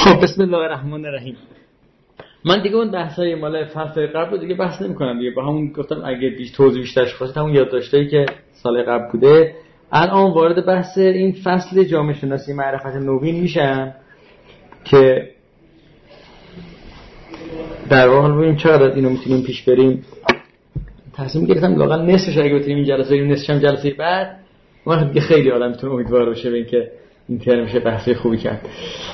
خب بسم الله الرحمن الرحیم. من دیگه اون بحثای مال فصل قبل دیگه بحث نمی‌کنم دیگه، با همون گفتم اگه توضیح بیشترش خواستید همون یادداشتایی که سال قبل بوده الان وارد بحث این فصل جامعه شناسی معرفت نوین میشم که در واقع ببینیم چقدر اینو میتونیم پیش بریم. تصمیم گرفتم لااقل نصفش اگه بتونیم این جلسه بریم، نصفش هم جلسه بعد وقتی دیگه خیلی آدم میتونه امیدوار باشه به اینکه این ترم میشه بحثی خوبی کرد.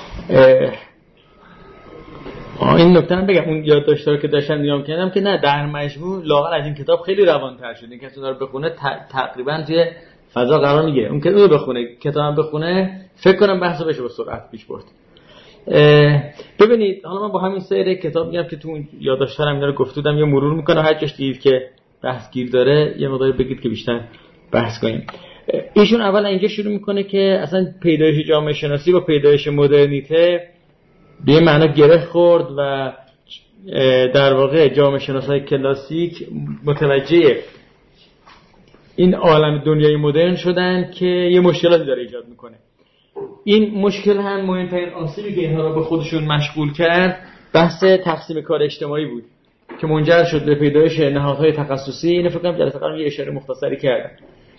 این نکته هم بگم اون یادداشت‌ها رو که داشتم نگاه کردم که نه در مجموع لااقل از این کتاب خیلی روان‌تر شد. این کسی رو بخونه تقریبا توی فضا قرار میگیره. اون کتابو بخونه، کتابم بخونه، فکر کنم بحثو بشه با سرعت پیش برد. ببینید حالا من با همین سری کتاب میگم که تو اون یادداشت‌ها اینا رو گفتم یا مرور میکنم، هر جاش دید که بحث گیر داره یه مقدار بگید که بیشتر بحث کنیم. ایشون اول اینجا شروع میکنه که اصلا پیدایش جامعه شناسی با پیدایش مدرنیته به یه معنا گره خورد و در واقع جامعه شناسای کلاسیک متوجه این عالم دنیای مدرن شدن که یه مشکلاتی داره ایجاد میکنه. این مشکل هم مهمترین آسیبی که اینها رو به خودشون مشغول کرد بحث تقسیم کار اجتماعی بود که منجر شد به پیدایش نهادهای تخصصی. اینو فکر کنم جلسه قبل یه اشاره مختصری کردم.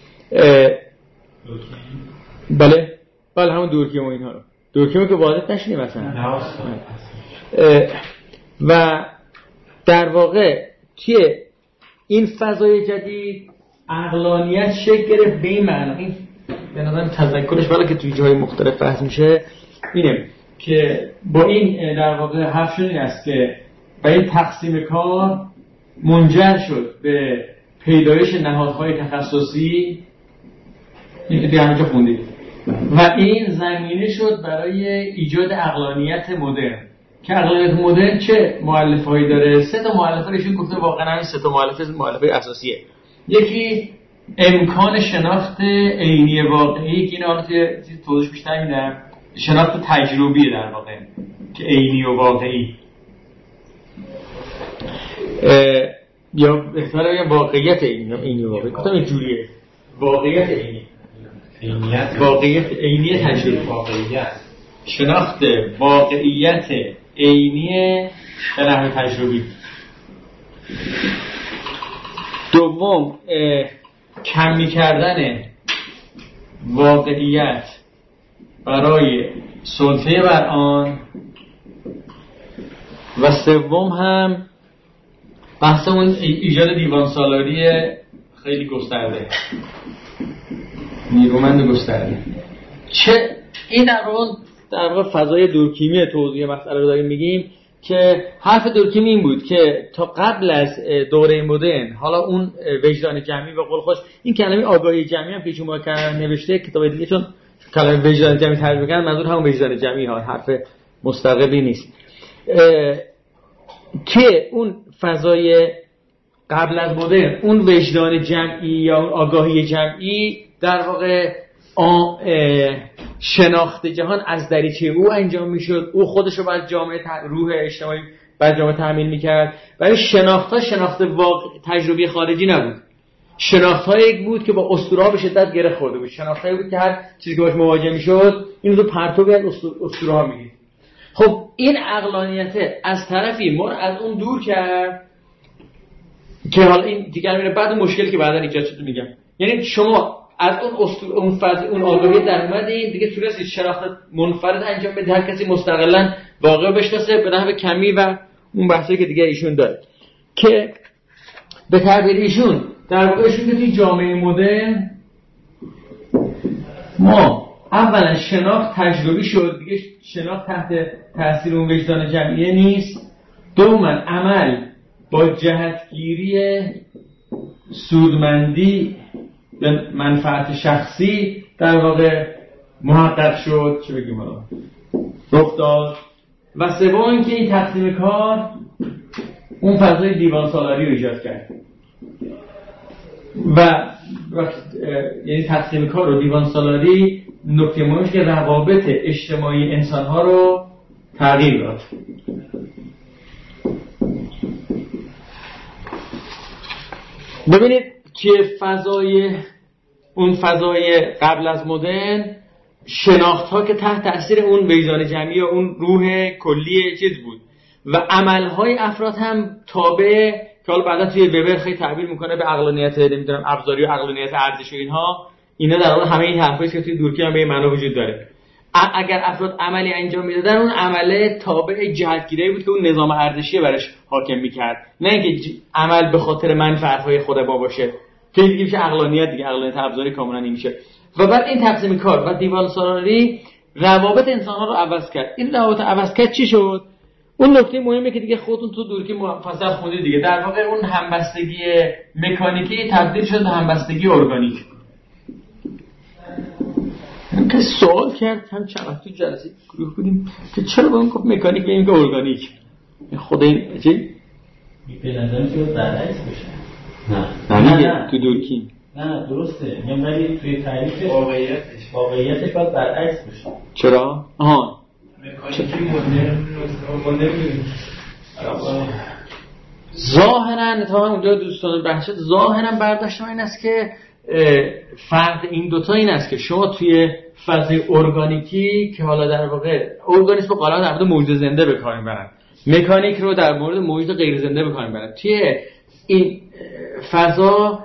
بله همون دورکیم و اینها رو دورکیم که واضح نشینیم مثلا و در واقع که این فضای جدید عقلانیت شکل گرفت به این معنا. این به نظر تذکرش ولی که توی جای مختلف بحث میشه اینه که با این در واقع حرف شده این است که با این تقسیم کار منجر شد به پیدایش نهادهای تخصصی. این دیگه همینجا خوندید و این زمینه شد برای ایجاد عقلانیت مدرن که عقلانیت مدرن چه مؤلفه‌ای داره؟ سه تا مؤلفه ایشون گفته، واقعا این سه تا مؤلفه اساسیه. یکی امکان شناخت عینی واقعی که اینا توضیح بیشتر میدم، شناخت تجربی در واقع که عینی و واقعی یا بهتره بگم واقعیت عینی و واقعی. گفتم اینجوریه واقعیت عینی واقعیت عینی تجربی، واقعیت شناخت واقعیت عینی به نحو تجربی. دوم کمی کردن واقعیت برای سلطه بر آن و سوم هم بحث اون ایجاد دیوان سالاری خیلی گسترده، نیرومند گسترده. چه این در واقع فضای دورکیمی توضیح مسئله رو داریم میگیم که حرف دورکیمی این بود که تا قبل از دوره مدرن حالا اون وجدان جمعی و قول خوش این کلمه آگاهی جمعی هم که شما نوشته کتاب دیگه چون کلمه وجدان جمعی ترجمه کردن منظور همون وجدان جمعی ها، حرف مستقلی نیست. که اون فضای قبل از مدرن اون وجدان جمعی یا آگاهی جمعی در واقع شناخت جهان از دریچه او انجام میشد. او خودش رو بعد جامعه روح اجتماعی بعد جامعه تأمین میکرد. ولی شناخت تجربی خارجی نبود. شناخت‌هایی بود که با اسطوره‌ها به شدت گره خورده بود. شناخت‌هایی بود که هر چیزی که باش مواجه میشد این رو پرتوی از اسطوره‌ها میدید. خب این عقلانیت از طرفی ما از اون دور کرد که حالا این دیگه میره بعد مشکلی که بعداً ایجاد شد میگم. یعنی شما از اون فاز اون آگاهی در اومدین دیگه تونستید شناخت منفرد انجام بدید، هر کسی مستقلاً واقع بشناسه به نحو کمی و اون بحثی که دیگه ایشون داره که به تعبیر ایشون در واقع ایشون توی جامعه مدرن ما اولا شناخت تجربی شد، دیگه شناخت تحت تاثیر اون وجدان جمعیه نیست. دوما عمل با جهتگیری سودمندی به منفعت شخصی در واقع محقق شد، چه بگیم حالا رخ داد. و سوم اینکه این تقسیم کار اون فضای دیوان سالاری رو ایجاد کرد و یعنی تقسیم کار و دیوان سالاری نکته مهمش که روابط اجتماعی انسان‌ها رو تغییر داد. ببینید که اون فضای قبل از مدرن شناخت‌ها که تحت تأثیر اون وجدان جمعی یا اون روح کلی چیز بود و عمل‌های افراد هم تابع که حالا بعدا توی وبر خیلی تعبیر میکنه به عقلانیت نمیدونم ابزاری و عقلانیت ارزش و اینا در واقع همه این حرفایی که توی دورکیم هم به این معنا وجود داره. اگر افراد عملی انجام میدادن اون عمله تابع جهتگیری بود که اون نظام ارزشی برش حاکم میکرد، نه اینکه عمل به خاطر منفعت‌های خود با باشه که دیگه میشه عقلانیت، دیگه عقلانیت ابزاری کاملا نمیشه. و بعد این تقسیم کار و دیوان سالاری روابط انسان‌ها رو عوض کرد. این روابط عوض کرد چی شد؟ اون نکته مهمه که دیگه خودتون تو دورکیم مفصل خوندید دیگه، در واقع اون همبستگی مکانیکی تبدیل شد به همبستگی ارگانیک. که سوال کرد هم چند تو جلسه گروه بودیم که چرا با اون گفت مکانیک به این که ارگانیک، خود این چی؟ به نظر میاد برعکس بشه. نه تو دورکیم نه درسته، میگم ولی توی تعریف واقعیتش باید برعکس بشه. چرا؟ آها مکانیکی مدرن ظاهرا تا اونجا دوستان بحثت ظاهرا برداشت این است که فرق این دوتا این است که شما توی فضای ارگانیکی که حالا در واقع ارگانیسم غالبا در مورد موجود زنده به کار میبرن، مکانیک رو در مورد موجود غیر زنده به کار میبرن. توی این فضا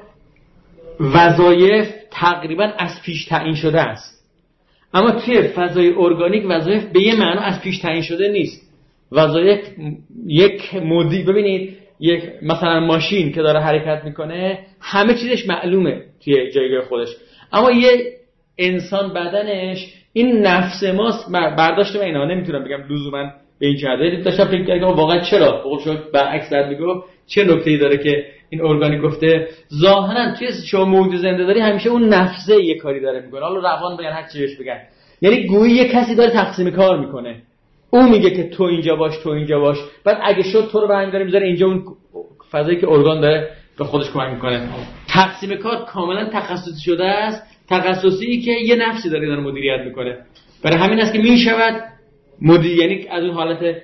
وظایف تقریبا از پیش تعیین شده است، اما توی فضای ارگانیک وظایف به یه معنا از پیش تعیین شده نیست. وظایف یک مدیر، ببینید یک مثلا ماشین که داره حرکت میکنه همه چیزش معلومه توی جایگاه خودش، اما یه انسان بدنش این نفس ماست. برداشت من اینا نمیتونم بگم لزوما به این جهت، داشتم فکر کردم واقعا چرا بقول شد برعکس در میگه چه نکته‌ای داره که این ارگانیک گفته ظاهرا توی شما موجود زنده داری همیشه اون نفسه یه کاری داره میکنه، حالا روان بگن هر چی بهش بگن، یعنی گویی یه کسی داره تقسیم کار میکنه، اون میگه که تو اینجا باش تو اینجا باش، بعد اگه شد تو رو برمی‌داره میذاره اینجا، اون فضایی که ارگان داره به خودش کمک میکنه. تقسیم کار کاملا تخصصی شده است، تخصصی که یه نفسی داره مدیریت میکنه. برای همین است که میشود مدیر، یعنی از اون حالت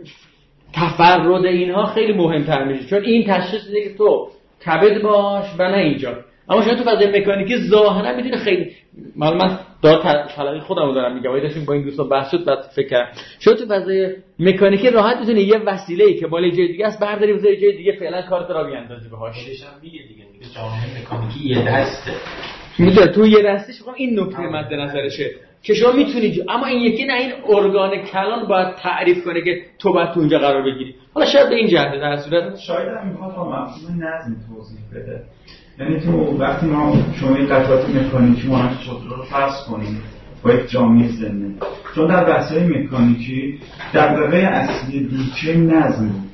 تفرد اینها خیلی مهمتر میشه، چون این تشخیص میده که تو کبد باش و نه اینجا. اما شما تو فضای مکانیکی ظاهرا میدونه خیلی من دار طلبی خودم رو دارم میگم، داشتیم با این دوستان بحث شد، بعد فکر کردم شما تو فضای مکانیکی راحت میتونی یه وسیله‌ای که بالای جای دیگه است برداری بذاری جای دیگه، فعلا کارت را بیاندازی بهاش. خودش هم میگه جامعه مکانیکی یه دسته، میدونه تو یه دستش خب این نکته مد نظرشه که شما میتونی، اما این یکی نه، این ارگان کلان باید تعریف کنه که تو باید تو اونجا قرار بگیری. حالا شاید به این جهت در صورت شاید هم میخواد تا مفهوم نظم توضیح بده. یعنی تو وقتی ما شما این قطعات مکانیکی مانند خودرو رو فرض کنیم با یک جامعه زنده، چون در بحث‌های مکانیکی دغدغه اصلی دورکیم نظم بود.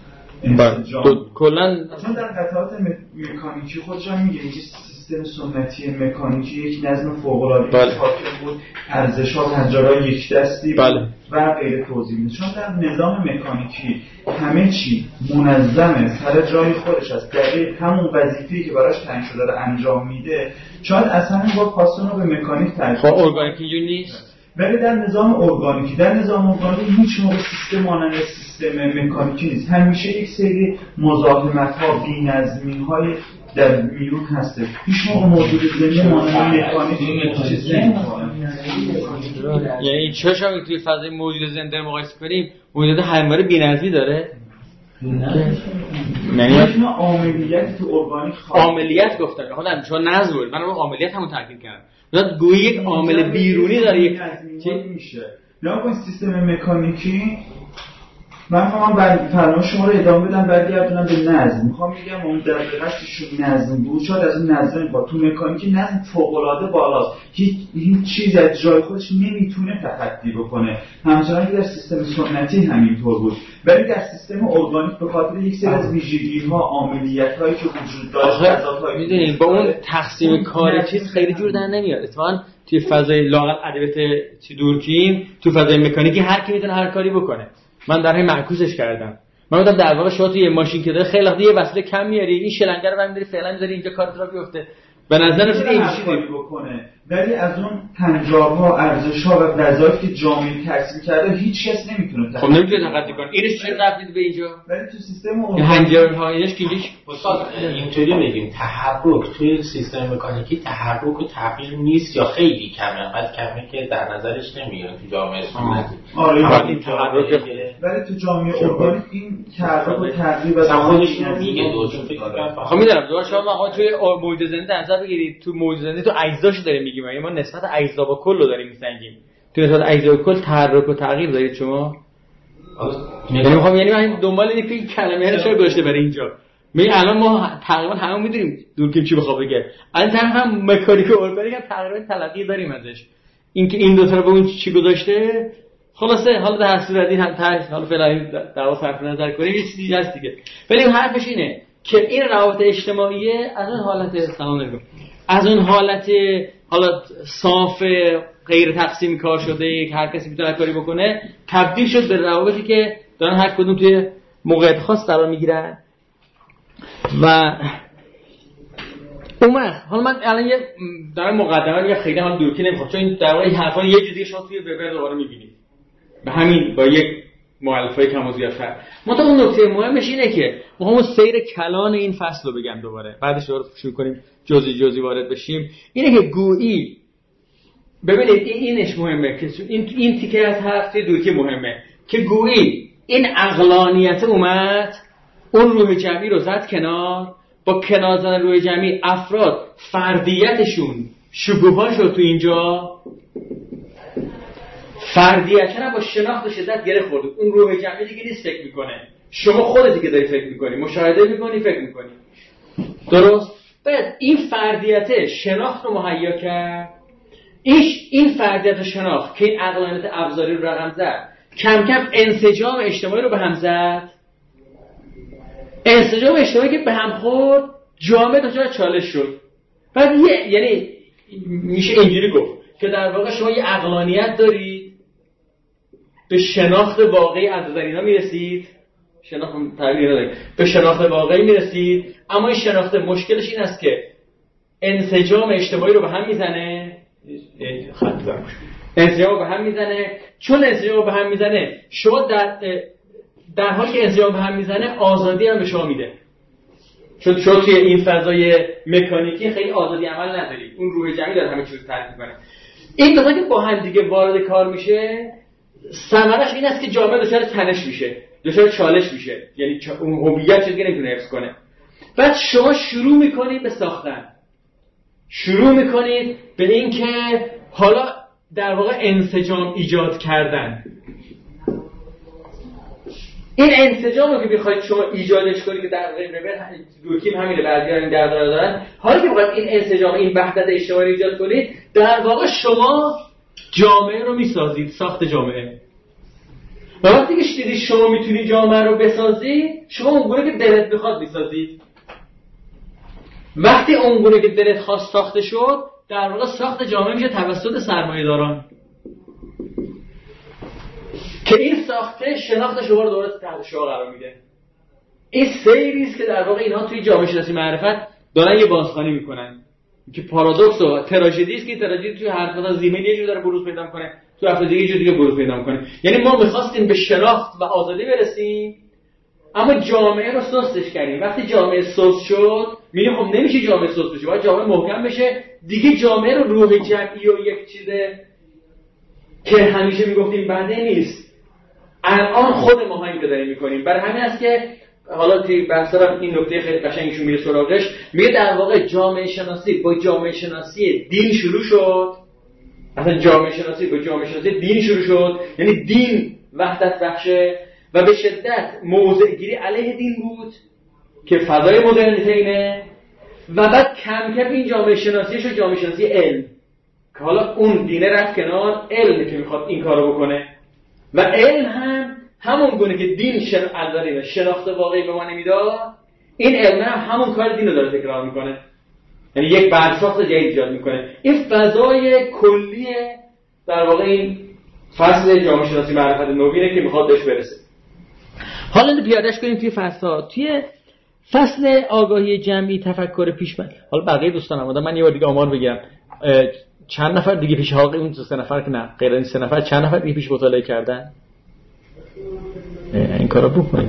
کلا چون در قطعات مکانیکی خودش هم میگه سیستم سنتی مکانیکی یک نظم فوق‌العاده حاکم بود، ارزش‌ها پنجره‌های یک دستی و غیر توضیح میده. چون در نظام مکانیکی همه چی منظمه، سر جای خودش است، دقیق همون وظیفه‌ای که براش تعیین شده رو انجام میده. شاید اصلا با پاسون رو به مکانیک تعریف کنه. ارگانیکی اینجوری نیست. ولی در نظام ارگانیکی هیچ موقع سیستم مانند سیستم مکانیکی نیست. همیشه یک سری مزاحمت‌ها، بی‌نظمی‌های در میون هسته. هیچ موقع موجود زنده مانند مکانیکی چیزی یعنی چه شما توی فضای موجود زنده مقایسه کنیم موجود همواره بی‌نظمی داره؟ یعنی عاملیت تو ارگانیک عاملیت گفتم، خودم چون نظم بود، من رو عاملیت همون تاکید کردم. مثلا گویی یک عامل بیرونی داره یک چی میشه. نه با سیستم مکانیکی من میخوام فرمان شما رو ادامه بدم برگردونم به نظم. میخوام میگم اون در دقیقش نظم بود، شاید از اون نظم با تو مکانیکی نظم فوق‌العاده بالاست، هیچ چیز از جای خودش نمیتونه تخطی بکنه، همچنان که در سیستم سنتی همینطور بود. ولی در سیستم ارگانیک به خاطر یک سری از ویژگی‌ها، عاملیت‌هایی که وجود داره، میدونید با اون تقسیم کار چیز خیلی جور در نمیاد. اتفاقاً توی فضای لااقل ادبیات دورکیم تو فضای مکانیکی هر کی میتونه هر کاری بکنه. من در همین معکوسش کردم. من گفتم در واقع شما توی یه ماشین که داره خیلی وقت یه وصله کم میاری، این شلنگه رو برمی‌داری فعلا می‌ذاری اینجا کارت را بیفته. به نظر من این چیزی بکنه. ولی از اون پنجاب‌ها، ارزش‌ها و وظایفی که جامعه ترسیم کرده هیچ کس نمیتونه. خب نمیتونه تقدی کنه. اینش چه ربطی به اینجا؟ ولی تو سیستم اون هنجرها اینش کیش استاد اینطوری میگیم تحرک توی سیستم مکانیکی تحرک و تغییر نیست یا خیلی کمه، بعد کمه که در نظرش نمیاد تو جامعه سنتی. آره این تحرک ولی تو جامعه ارگانیک این تحرک و تغییر و خودش میگه دوشون فکر کنم. خب میدونم دوباره شما توی موجود زنده در نظر بگیرید، تو موجود زنده تو اجزاشو داریم میگیم، یعنی ما نسبت اجزا با کل رو داریم میسنجیم. تو نسبت اجزا با کل تحرک و تغییر دارید شما. یعنی من دنبال اینه که کلمه رو چرا گذاشته برای اینجا. الان ما تقریبا همه میدونیم دورکیم چی بخواد بگه. الان هم مکانیک و ارگانیک هم تقریبا تلقی داریم ازش. اینکه این دو تا رو به اون چی گذاشته خلاصه حالا در صورت این هم تاش حالا فعلا دعوا صرف نظر کنیم یه چیزی هست دیگه. ولی حرفش اینه که این روابط اجتماعی از اون حالت سلام علیکم، از اون حالت حالا صاف غیر تقسیم کار شده که هر کسی میتونه کاری بکنه تبدیل شد به روابطی که دارن هر کدوم توی موقعیت خاص قرار میگیرن. و حالا من الان یه دارم مقدمه میگم خیلی هم دورکی نمیخوام، چون این در واقع این حرفا یه جوری شما توی وبر دوباره میبینید به همین با یک مؤلفه کم و زیادتر. اون نکته مهمش اینه که ما سیر کلان این فصل رو بگم دوباره، بعدش دوباره شروع کنیم جزئی وارد بشیم. اینه که گویی ببینید اینش مهمه که این تیکه از حرف دورکی مهمه که گویی این عقلانیت اومد اون روح جمعی رو زد کنار، با کنار زدن روح جمعی افراد فردیتشون شکوفاشو تو اینجا فردیتشون با شناخت شدت گره خورد. اون روح جمعی دیگه نیست فکر میکنه، شما خودت دیگه داری فکر میکنی، مشاهده میکنی، فکر میکنی، درست؟ بعد این فردیت شناخت رو مهیا کرد. این فردیت شناخت که این عقلانیت ابزاری رو رقم زد کم کم انسجام اجتماعی رو به هم زد. انسجام اجتماعی که به هم خورد جامعه دچار چالش شد. بعد یعنی میشه اینجوری گفت که در واقع شما یه عقلانیت دارید، به شناخت واقعی از نظر اینا میرسید، شناخت تعبیر ندارید، به شناخت واقعی میرسید، اما این شناخت مشکلش این است که انسجام اجتماعی رو به هم میزنه. انسجام رو به هم میزنه. چون انسجام رو به هم میزنه شما در حالی که انسجام به هم میزنه آزادی هم به شما میده، چون شما توی این فضای مکانیکی خیلی آزادی عمل ندارید، اون روح جمعی داره همه چیز رو تعریف میکنه. این دو تا که با هم دیگه وارد کار میشه ثمرش این است که جامعه دچار تنش میشه، دچار چالش میشه، یعنی اون هویت چیزی نمیتونه حفظ کنه. بعد شما شروع میکنید به ساختن، شروع میکنید به این که حالا در واقع انسجام ایجاد کردن. این انسجام رو که بخواید شما ایجادش کنید که در واقع دورکیم همینه، بعضی‌ها این دردار دارن، حالا که بخواید این انسجام، این وحدت اجتماعی ایجاد کنید در واقع شما جامعه رو میسازید، ساخت جامعه. و وقتی که دیدید شما میتونید جامعه رو بسازید، شما اونگونه که دلت بخواد میسازید. وقتی اونگونه که دلت خواست ساخته شد در واقع ساخت جامعه میشه توسط سرمایه‌داران که این ساخته شناخت شما رو دوباره تحت شعار قرار میده. این سیری است که در واقع اینها توی جامعه شناسی معرفت دارن یه بازخوانی میکنن که پارادوکس و تراژدی است که تراژدی توی هر کدوم زمینه یه جور داره بروز پیدا میکنه، تو افراد دیگه یه جور دیگه بروز پیدا میکنه. یعنی ما می‌خواستیم به شناخت و آزادی برسیم اما جامعه رو سستش کردیم. وقتی جامعه سست شد میگیم خب نمیشه جامعه سست بشه، باید جامعه محکم بشه دیگه. جامعه رو روح جمعی و یک چیز که همیشه میگفتیم بنده نیست، الان خود ما همین رو داریم میکنیم. برای همین است که حالا توی بحثا این نکته خیلی قشنگشون میره سراغش، میگه در واقع جامعه شناسی با جامعه شناسی دین شروع شد. اصلا جامعه شناسی با جامعه شناسی دین شروع شد، یعنی دین وحدت بخشه و به شدت موضع گیری علیه دین بود که فضای مدرنیته اینه. و بعد کم کم این جامعه شناسی شد جامعه شناسی علم که حالا اون دینه رفت کنار، علمه که میخواد این کارو بکنه. و علم هم همون گونه که دین شناخت واقعی به ما نمیداد، این علم هم همون کار دین رو داره تکرار میکنه، یعنی یک برساخت جدید ایجاد میکنه. این فضای کلی در واقع این فصل جامعه شناسی معرفت نوینه که میخواد بهش برسه. حالا پیادهش کنیم توی فصل‌ها. توی فصل آگاهی جمعی تفکر پیش‌بینی، حالا بقیه دوستان هم من یه بار دیگه آمار بگم، چند نفر دیگه پیش حاقی اون 3 نفر که نه غیر این 3 نفر چند نفر دیگه پیش مطالعه کردن این کارو بکنیم.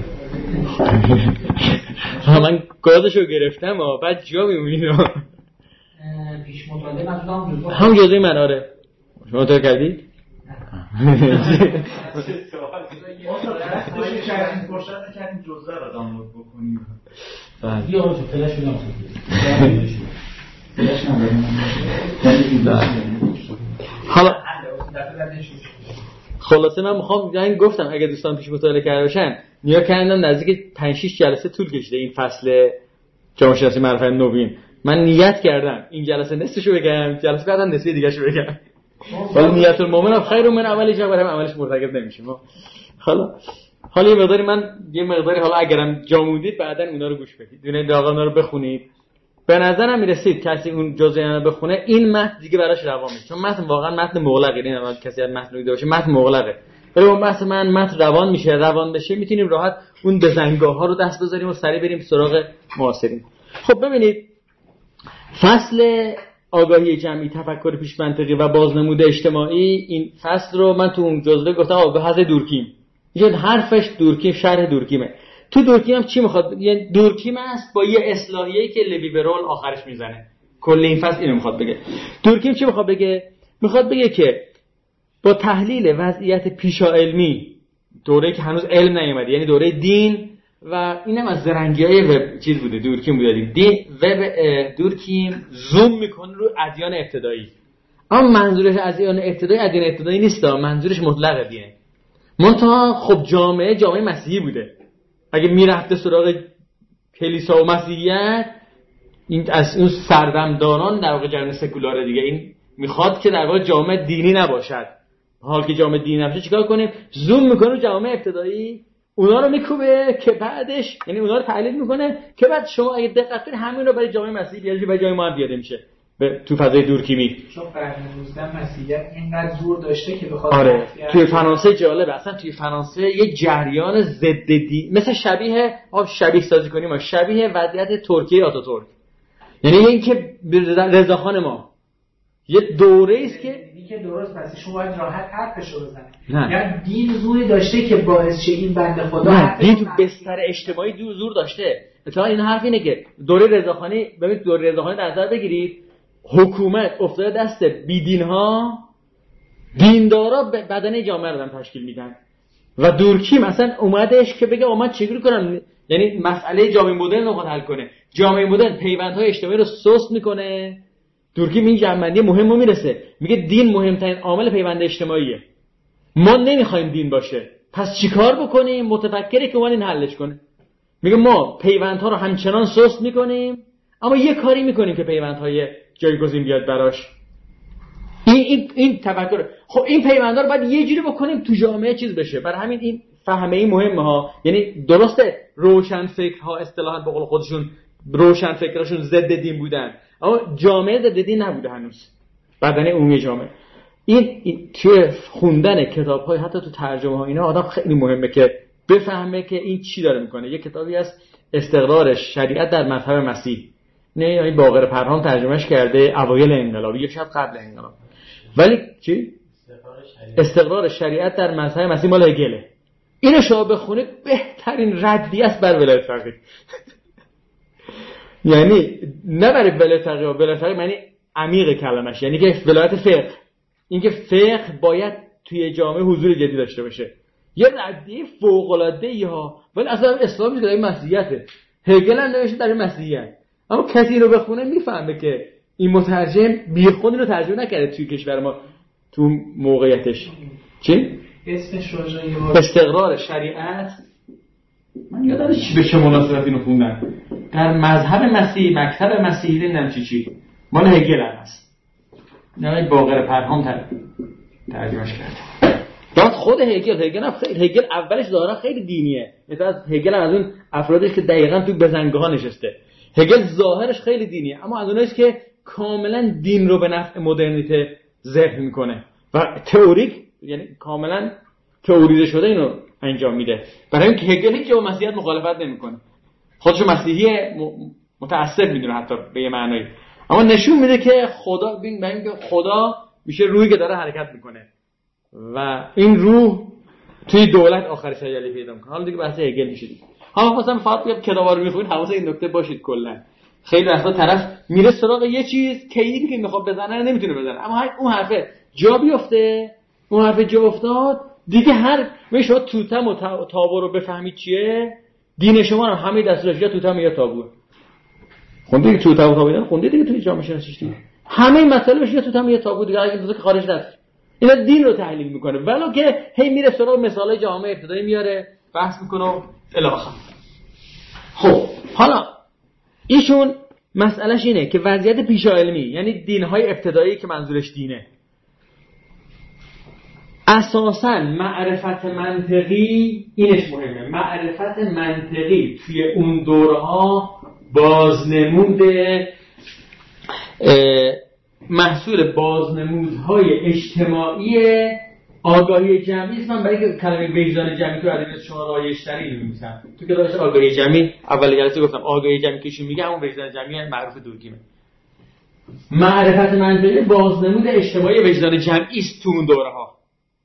من گازشو گرفتم بعد جا میمونیم پیش مطالعه مثلا هم جزئی من. آره شما مطالعه کردید؟ کردیم جزء رو دانلود بکنیم. یا آقا فلش بدم حالا خلاصه من میخوام گفتم اگه دوستان پیش مطالعه کرده باشن نیا کردم نزدیک 5-6 جلسه طول کشیده این فصل جامعه شناسی مرحله نوین. من نیت کردم این جلسه نصفشو بگم، جلسه بعدم نصف دیگه‌شو بگم. ولی نیت المؤمن خیر من عملش برای عملش مرتکب نمیشیم. حالا یه مقداری حالا اگرم جا موندید بعداً اونا رو گوش بدید. دونه داغانا رو بخونید. به نظرم میرسید کسی اون جزئیات رو بخونه این متن دیگه براش روان میشه. چون متن واقعا متن مغلقه. این الان کسی از متن دیده باشه متن مغلقه. ولی اون بحث متن روان میشه. روان بشه میتونیم راحت اون بزنگاه‌ها رو دست بذاریم و سریع بریم سراغ معاصرین. خب ببینید فصل آگاهی جمعی، تفکر پیش منطقی و بازنمود اجتماعی، این فصل رو من تو اون جزوه گفتم آگاهی دورکیم. یه حرفش دورکیم، شرح دورکیمه. تو دورکیم هم چی میخواد؟ یه دورکیم است با یه اصلاحیه‌ای که لوی برول آخرش میزنه. کل این فصل اینو میخواد بگه. دورکیم چی میخواد بگه؟ میخواد بگه که با تحلیل وضعیت پیشا علمی، دوره‌ای که هنوز علم نیومده، یعنی دوره دین و اینم از زرنگی‌های وب چیز بوده، دورکیم بوده. دورکیم زوم میکنه رو ادیان ابتدایی. اما منظورش ادیان ابتدایی نیست، منظورش مطلق دینه. منتها خب جامعه مسیحی بوده. اگه میرفته سراغ کلیسا و مسیحیت، این از اون سردمداران در واقع جامعه سکولار دیگه، این میخواد که در واقع جامعه دینی نباشد. حال که جامعه دینی نباشه چیکار کنیم؟ زوم میکنه رو جامعه ابتدایی، اونا رو میکوبه که بعدش یعنی اونا رو تحلیل میکنه که بعد شما اگه دقت کنید همین رو برای جامعه مسیحی بیارید برای جامعه ما هم بیاده میشه تو فضای دورکیمی. چون قرن 19 مسیحیت اینقدر زور داشته که بخواد آره توی فرانسه جالبه، اصلا توی فرانسه یک جریان ضد دین مثل شبیه سازی کنیم شبیه وضعیت ترکیه آتاتورک، یعنی اینکه رضاخان ما یه دوره است که درست پس شما باید راحت حرفشو بزنید. یعنی دین زوری داشته که باعث شه این بنده خدا دین تو بستر اجتماعی زور داشته. اتفاقا این حرف اینه که دوره رضاخانی، ببینید دوره رضاخانی در نظر بگیرید، حکومت افتاده دست بیدین‌ها، دیندارا بدنه جامعه رو تشکیل میدن و دورکیم مثلا اومدش که بگه من چجوری کنم، یعنی مسئله جامعه مدرن رو حل کنه. جامعه مدرن پیوندهای اجتماعی رو سست میکنه. دورکیم این جنبندی مهمو میرسه، میگه دین مهمترین عامل پیوند اجتماعیه. ما نمیخوایم دین باشه، پس چیکار بکنیم؟ متفکری که اومد این حلش کنه. میگه ما پیوندها رو همچنان سست میکنیم اما یه کاری میکنیم که پیوندهای جایگزین بیاد براش. این تفکر. خب این پیوندها رو باید یه جوری بکنیم تو جامعه چیز بشه. برای همین این فهمه این مهمه ها. یعنی درسته روشن فکرها اصطلاحاً به قول خودشون روشن فکراشون ضد دین بودن، اما جامعه ضد دین نبوده هنوز، بدنه عمومی جامعه. این توی خوندن کتاب‌های حتی تو ترجمه ها اینا آدم خیلی مهمه که بفهمه که این چی داره میکنه. یه کتابی از استقرار شریعت در مذهب مسیح، نه این باقر پرهام ترجمهش کرده اوایل انقلاب، یک شب قبل انقلاب. ولی چی؟ استقرار شریعت در مذهب مسیح مال هگله. اینو شما بخونید بهترین ردی است بر ولایت فقیه. یعنی نه برای ولایت فقیه معنی عمیق کلمش، یعنی که ولایت فقه، اینکه فقه باید توی جامعه حضور جدی داشته باشه. یه ردی فوق العاده ای ها، ولی اصلا اسلام نیست، در مسیحیته. هگل هم نوشته در مسیحیت، اما کسی اینو بخونه میفهمه که این مترجم بیخود اینو ترجمه نکرده توی کشور ما تو موقعیتش. چی؟ اسمش راجعه استقرار شریعت. من یادم چی به چه مناسبت اینو خوندم در مذهب مسیحی، مکتب مسیحی، نمیدونم چی مال هگل هست. نه باقر پرهام ترجمهش کرده. بعد خود هگل اولش ظاهرا خیلی دینیه. مثلا هگل از اون افرادیه که دقیقاً تو بزنگاه‌ها نشسته. هگل ظاهرش خیلی دینیه، اما از اوناییه که کاملا دین رو به نفع مدرنیته ذبح میکنه و تئوریک، یعنی کاملا تئوریزه شده اینو انجام میده. برای اینکه هگل هیچ با مسیحیت مخالفت نمیکنه، خودشو مسیحی متعصب میدونه حتی به یه معنی، اما نشون میده که خدا میشه روحی که داره حرکت میکنه و این روح توی دولت آخرش تجلی پیدا میکنه. حالا دیگه بحث هگل میشه دیگه. حالا مثلا فقط بگم کتابا رو میخونید حواس این نکته باشید. کلا خیلی وقتا طرف میره سراغ یه چیز کیدی که میخواد بزنه نمیتونه بزنه، اما اون حرفه جا بیفته، اون حرفه جا افتاد دیگه. هر شما توتم و تابو رو بفهمید چیه، دین شما هم همه دستورشیا توتم یا تابو خوندید دیگه. توتم و تابو خوندید دیگه توی جامعه شناسیش دیگه. همه این مسائل بشه توتم یا تابو دیگه. اگه که خارج نشه اینا دین رو تحلیل میکنه، ولو که هی میره سراغ مثالای جامعه ابتدایی میاره بحث میکنه و الی آخر. خب حالا ایشون مسئلهش اینه که وضعیت پیشاعلمی، یعنی دینهای ابتدایی که منظورش دینه، اساساً معرفت منطقی اینش مهمه. معرفت منطقی توی اون دورها بازنمود محصول بازنمودهای اجتماعی آگاهی جمعی است. من برای که کلمه وجدان جمعی تو ادبیات شما رایج‌تری می‌نویسم. تو کتابش آگاهی جمعی اول جلسه گفتم آگاهی جمعی که ایشون میگه همون وجدان جمعی معروف دورکیمه. معرفت منطقی بازنمود اجتماعی وجدان جمعی است تو اون دوره‌ها.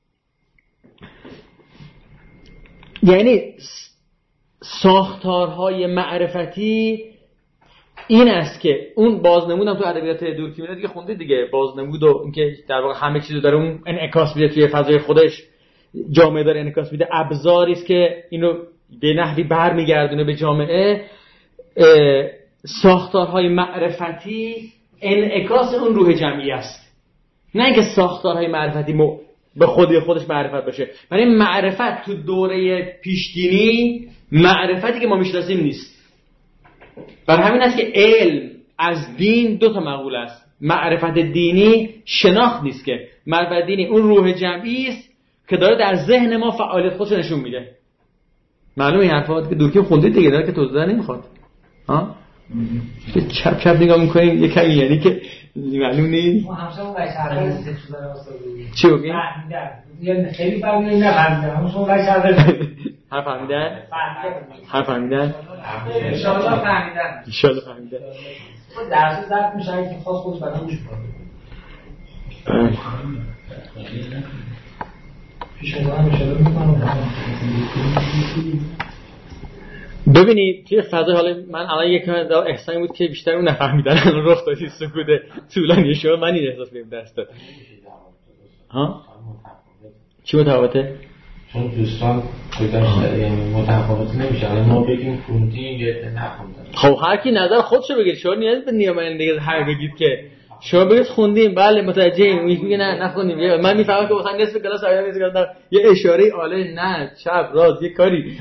یعنی ساختارهای معرفتی این است که اون بازنمودم تو ادبیات دورکیمی دیگه خوندید دیگه، بازنمود و اینکه در واقع همه چیزو داره اون انعکاس میده توی فضای خودش، جامعه داره انعکاس میده، ابزاری است که اینو به نحوی برمیگردونه به جامعه. ساختارهای معرفتی انعکاس اون روح جمعی است، نه اینکه ساختارهای معرفتی به خودش معرفت باشه. برای معرفت تو دوره پیشدینی معرفتی که ما میشناسیم نیست. برای همین است که علم از دین دو تا مقوله است. معرفت دینی شناخت نیست، که معرفت دینی اون روح جمعی است که داره در ذهن ما فعالیت خودش نشون میده. معلومه این حرفات که دورکیم خوندید دیگه، داره که توضیح نمیخواد. ها که چپ چپ نگاه میکنیم یه کمی، یعنی که معلوم نیست. ما همسایه‌مون بچه‌ها سکشوال واسه چی میگی؟ فهمیدن. خیلی فهمیدن، نفهمیدن. همون بچه‌ها هر فهمیدن؟ هر فهمیدن؟ انشاءالله فهمیدن. انشاءالله فهمیدن. درس ضبط میشه که خاص خودش بعدا گوش کنه. ببینید توی فضای حالا من الان یک احسانی بود که بیشتر اون نفهمیدن الان رخ دادی سکوت طولانی شد، من این احساس بهم دست داد. ها چی متفاوته؟ چون دوستان متفاوت نمیشه. الان ما بگیم خوندیم یه نخوندن. خب هر کی نظر خودشو بگید، شما نیاز به نیامندگی هر بگید که شما بگید خوندیم بله متوجهیم، میگه نه نخوندیم. من میفهمم که مثلا نصف کلاس آیا میذارم یه اشاره آله نه چپ راست یه کاری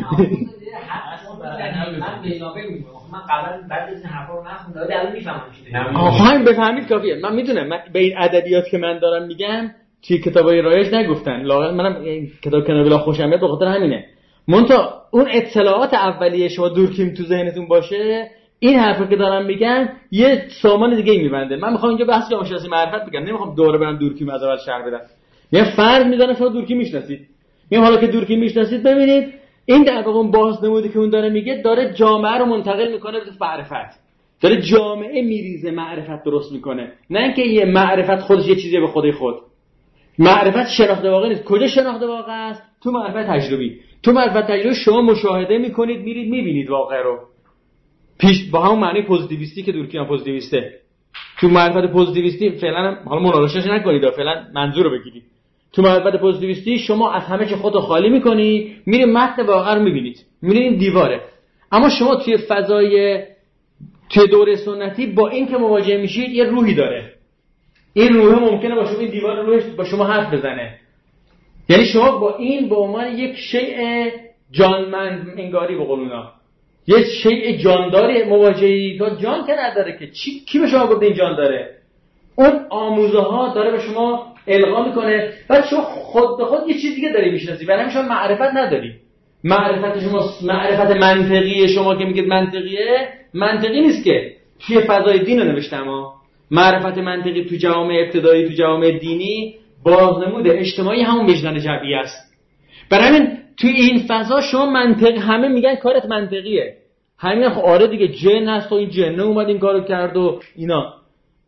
من بی‌نابه میگم. من قبلا بعد از این حرفا رو نخوندم ولی الان میفهمم چی دارم. همین بفهمید کافیه. من میدونم به این ادبیات که من دارم میگم توی کتابای رایج نگفتن، لااقل منم این کتاب کنار بلا خوشم میاد به خاطر همینه. منتها اون اطلاعات اولیه شما دورکیم تو ذهنتون باشه، این حرفا که دارم میگم یه سامان دیگه میبنده. من میخوام اینجا بحث جامعه شناسی معرفت بگم، نمیخوام دوره برم دورکیم از اول شرح بدم. یه فرض میذارم شما دورکیم میشناسید، میگم حالا که دورکیم میشناسید ببینید این در واقع اون بازنمودی که اون داره میگه داره جامعه رو منتقل میکنه به معرفت، داره جامعه میریزه معرفت درست میکنه، نه اینکه یه معرفت خودش یه چیزی به خودی خود. معرفت شناخت واقع نیست. کجا شناخت واقع است؟ تو معرفت تجربی. تو معرفت تجربی شما مشاهده میکنید، میرید میبینید واقع رو پیش با همون معنی پوزیتیویستی که دورکیم پوزیتیویسته. تو معرفت پوزیتیویستی فعلا حالا مناقشهش نکنید، فعلا منظور رو بگیرید. تو معرفت پوزیتیویستی شما از همه چی خودتو خالی میکنی، میرید متن واقع رو میبینید، میبینید دیواره. اما شما توی فضای توی دوره سنتی با این که مواجه میشید یه روحی داره. این روح ممکنه با شما این دیوار روحش با شما حرف بزنه. یعنی شما با این به عنوان یک شیء جانمند انگاری به قول اونا، یک شیء جانداری مواجهی. تا جان که نداره که کی به شما گفته این جان داره؟ اون آموزه ها داره به شما القا میکنه. بعد شما خود به خود یه چیز دیگه داری میشناسی، برای همین شما معرفت نداری. معرفت شما معرفت منطقی شما که میگید منطقیه، منطقی نیست که توی فضای دین رو نوشتم ها. معرفت منطقی تو جوامع ابتدایی، تو جوامع دینی بازنمود اجتماعی همون وجدان جمعی است. برای همین تو این فضا شما منطق، همه میگن کارت منطقیه، همین خب آره دیگه جن هست و این جنه اومد این کارو کرد و اینا.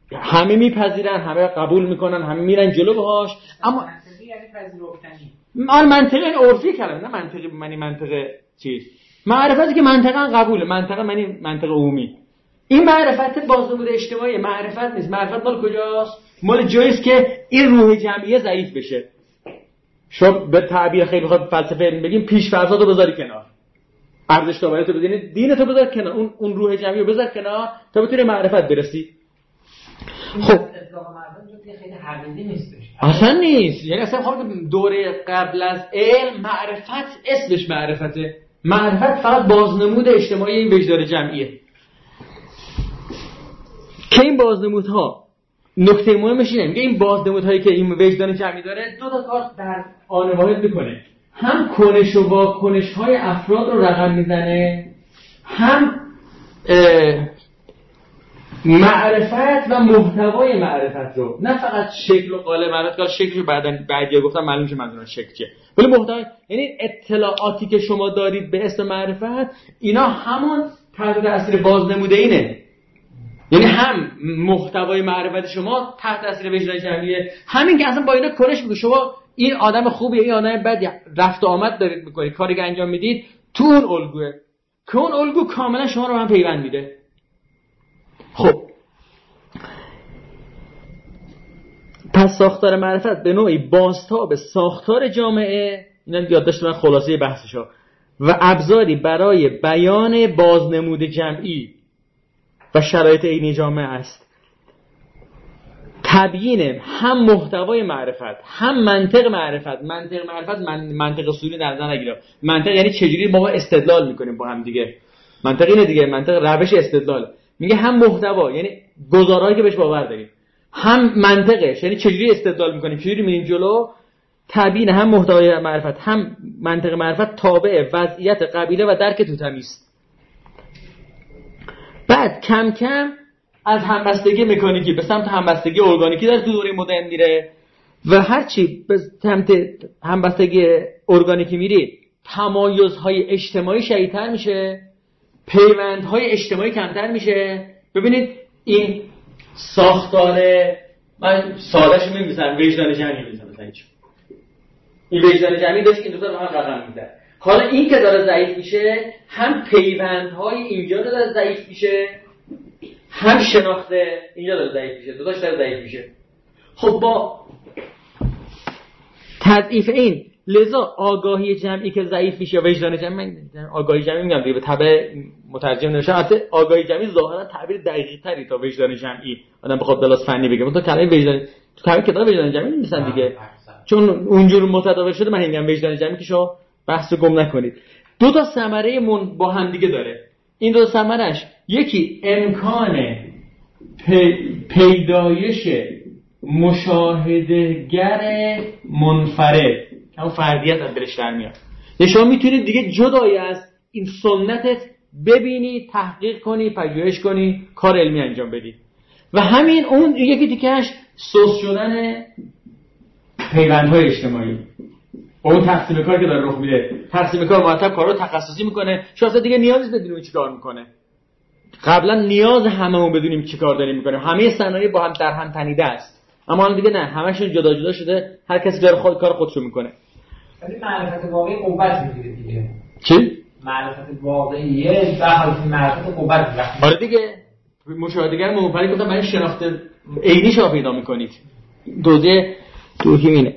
همه میپذیرن، همه قبول میکنن، همه میرن جلو باهاش. اما منطقی یعنی پذیرفتنی. منطقی عرفی کلمه، نه منطقی منی منطقه چیز. معرفتی که منطقاً قبوله، منطقه منی منطقه عمومی. این معرفت بازنمود اجتماعی، معرفت نیست. معرفت مال کجاست؟ مال جاییست که این روح جمعیه ضعیف بشه. شما به تعبیر خیلی بخواد فلسفه علمی بگیم، پیش‌فرضاتو بذاری کنار، ارزش تابعیتو بدین، دینتو بذار کنار، اون روح جمعیه بذار کنار تا بتونی معرفت برسی. خب اطلاق معرفت خیلی حقیقی نیستش. اصلا نیست. یعنی اصلا خب دوره قبل از علم معرفت اسمش معرفته. معرفت فقط بازنمود اجتماعی این وجدان جمعیه که این بازنمودها نکته مهمش اینه، میگه این بازنمودهایی که این وجدان جمعی داره دو تا کار در آن واحد میکنه، هم کنش و واکنش‌های افراد رو رقم میزنه، هم معرفت و محتوای معرفت رو، نه فقط شکل و قالب معرفت که شکلشو بعدیا گفتم معلوم شه منظورم شکل چیه، ولی محتوای، یعنی اطلاعاتی که شما دارید به اسم معرفت، اینا همون تحت تاثیر بازنموده اینه. یعنی هم محتوای معرفت شما تحت تاثیر وجدان جمعیه، همین که اصلا با اینا کنش میگه شما این آدم خوبیه این آدم بدیه، رفت و آمد دارید میکنید، کاری که انجام میدید تو اون الگوه که اون الگو کاملا شما رو هم پیوند میده. خب پس ساختار معرفت به نوعی بازتاب ساختار جامعه، اینا یادداشت من خلاصه بحثشو، و ابزاری برای بیان بازنمود جمعی و شرایط عینی جامعه است. تبیین هم محتوای معرفت هم منطق معرفت. منطق اصولی در نظر نگیرم. منطق یعنی چجوری ما استدلال میکنیم با هم دیگه. منطق اینه دیگه، منطق روش استدلال. میگه هم محتوا یعنی گزارهایی که بهش باور داریم، هم منطقش یعنی چجوری استدلال میکنیم، چجوری میریم جلو. تبیین هم محتوای معرفت هم منطق معرفت تابع وضعیت قبیله و درک توتمی است. بعد کم کم از همبستگی مکانیکی به سمت همبستگی ارگانیکی در دوره مدرن میره و هرچی به سمت همبستگی ارگانیکی میری تمایزهای اجتماعی شدیدتر میشه، پیوندهای اجتماعی کمتر میشه. ببینید این ساختار، من ساده‌شو می‌نویسم، وجدان جمعی می‌نویسم مثلا این وجدان جمعی داشت که این دو تا رو هم رقم می‌زنه. حالا این که داره ضعیف میشه، هم پیوندهای اینجا داره ضعیف میشه، هم شناخت اینجا داره ضعیف میشه، دو تاش داره ضعیف میشه. خب با تضعیف این لذا آگاهی جمعی که ضعیف میشه، وجدان جمعی، آگاهی جمعی میگم دیگه به تبع مترجم نمیشه، البته آگاهی جمعی ظاهرا تعبیر دقیق تری تا وجدان جمعی آدم بخواد بلاس فنی بگه، مثلا کلمه وجدان تو همین کتاب وجدان جمعی نیستن دیگه، چون اونجور متداول شده. من میگم وجدان جمعی که شما بحثو گم نکنید. دو تا ثمره با هم دیگه داره. این دو ثمرش یکی امکان پیدایش مشاهدهگر منفرد که اون فردیت از دلش در میاد. شما میتونید دیگه جدای از این سنتت ببینی، تحقیق کنی، پژوهش کنی، کار علمی انجام بدی. و همین اون یکی دیگهش سوس شدن پیوندهای اجتماعی. اون تقسیم کار که داره رخ میده، تقسیم کار مرتب کارو تخصصی میکنه، شما دیگه نیاز نیست بدونیم چی کار میکنه. قبلا نیاز هممون بدونیم چی کار داریم میکنیم، همه صنایع با هم در هم تنیده است، اما الان دیگه نه، همشون جدا جدا شده، هر کسی داره کار خودشو میکنه. ولی معرفت واقعی قوت میگیره دیگه. چی؟ معرفت واقعیه در حالی که معرفت قوت میگیره. آره دیگه، مشاهدهگر منفرد گفتم برای شناخت عینی شما پیدا میکنید. دوده اینه.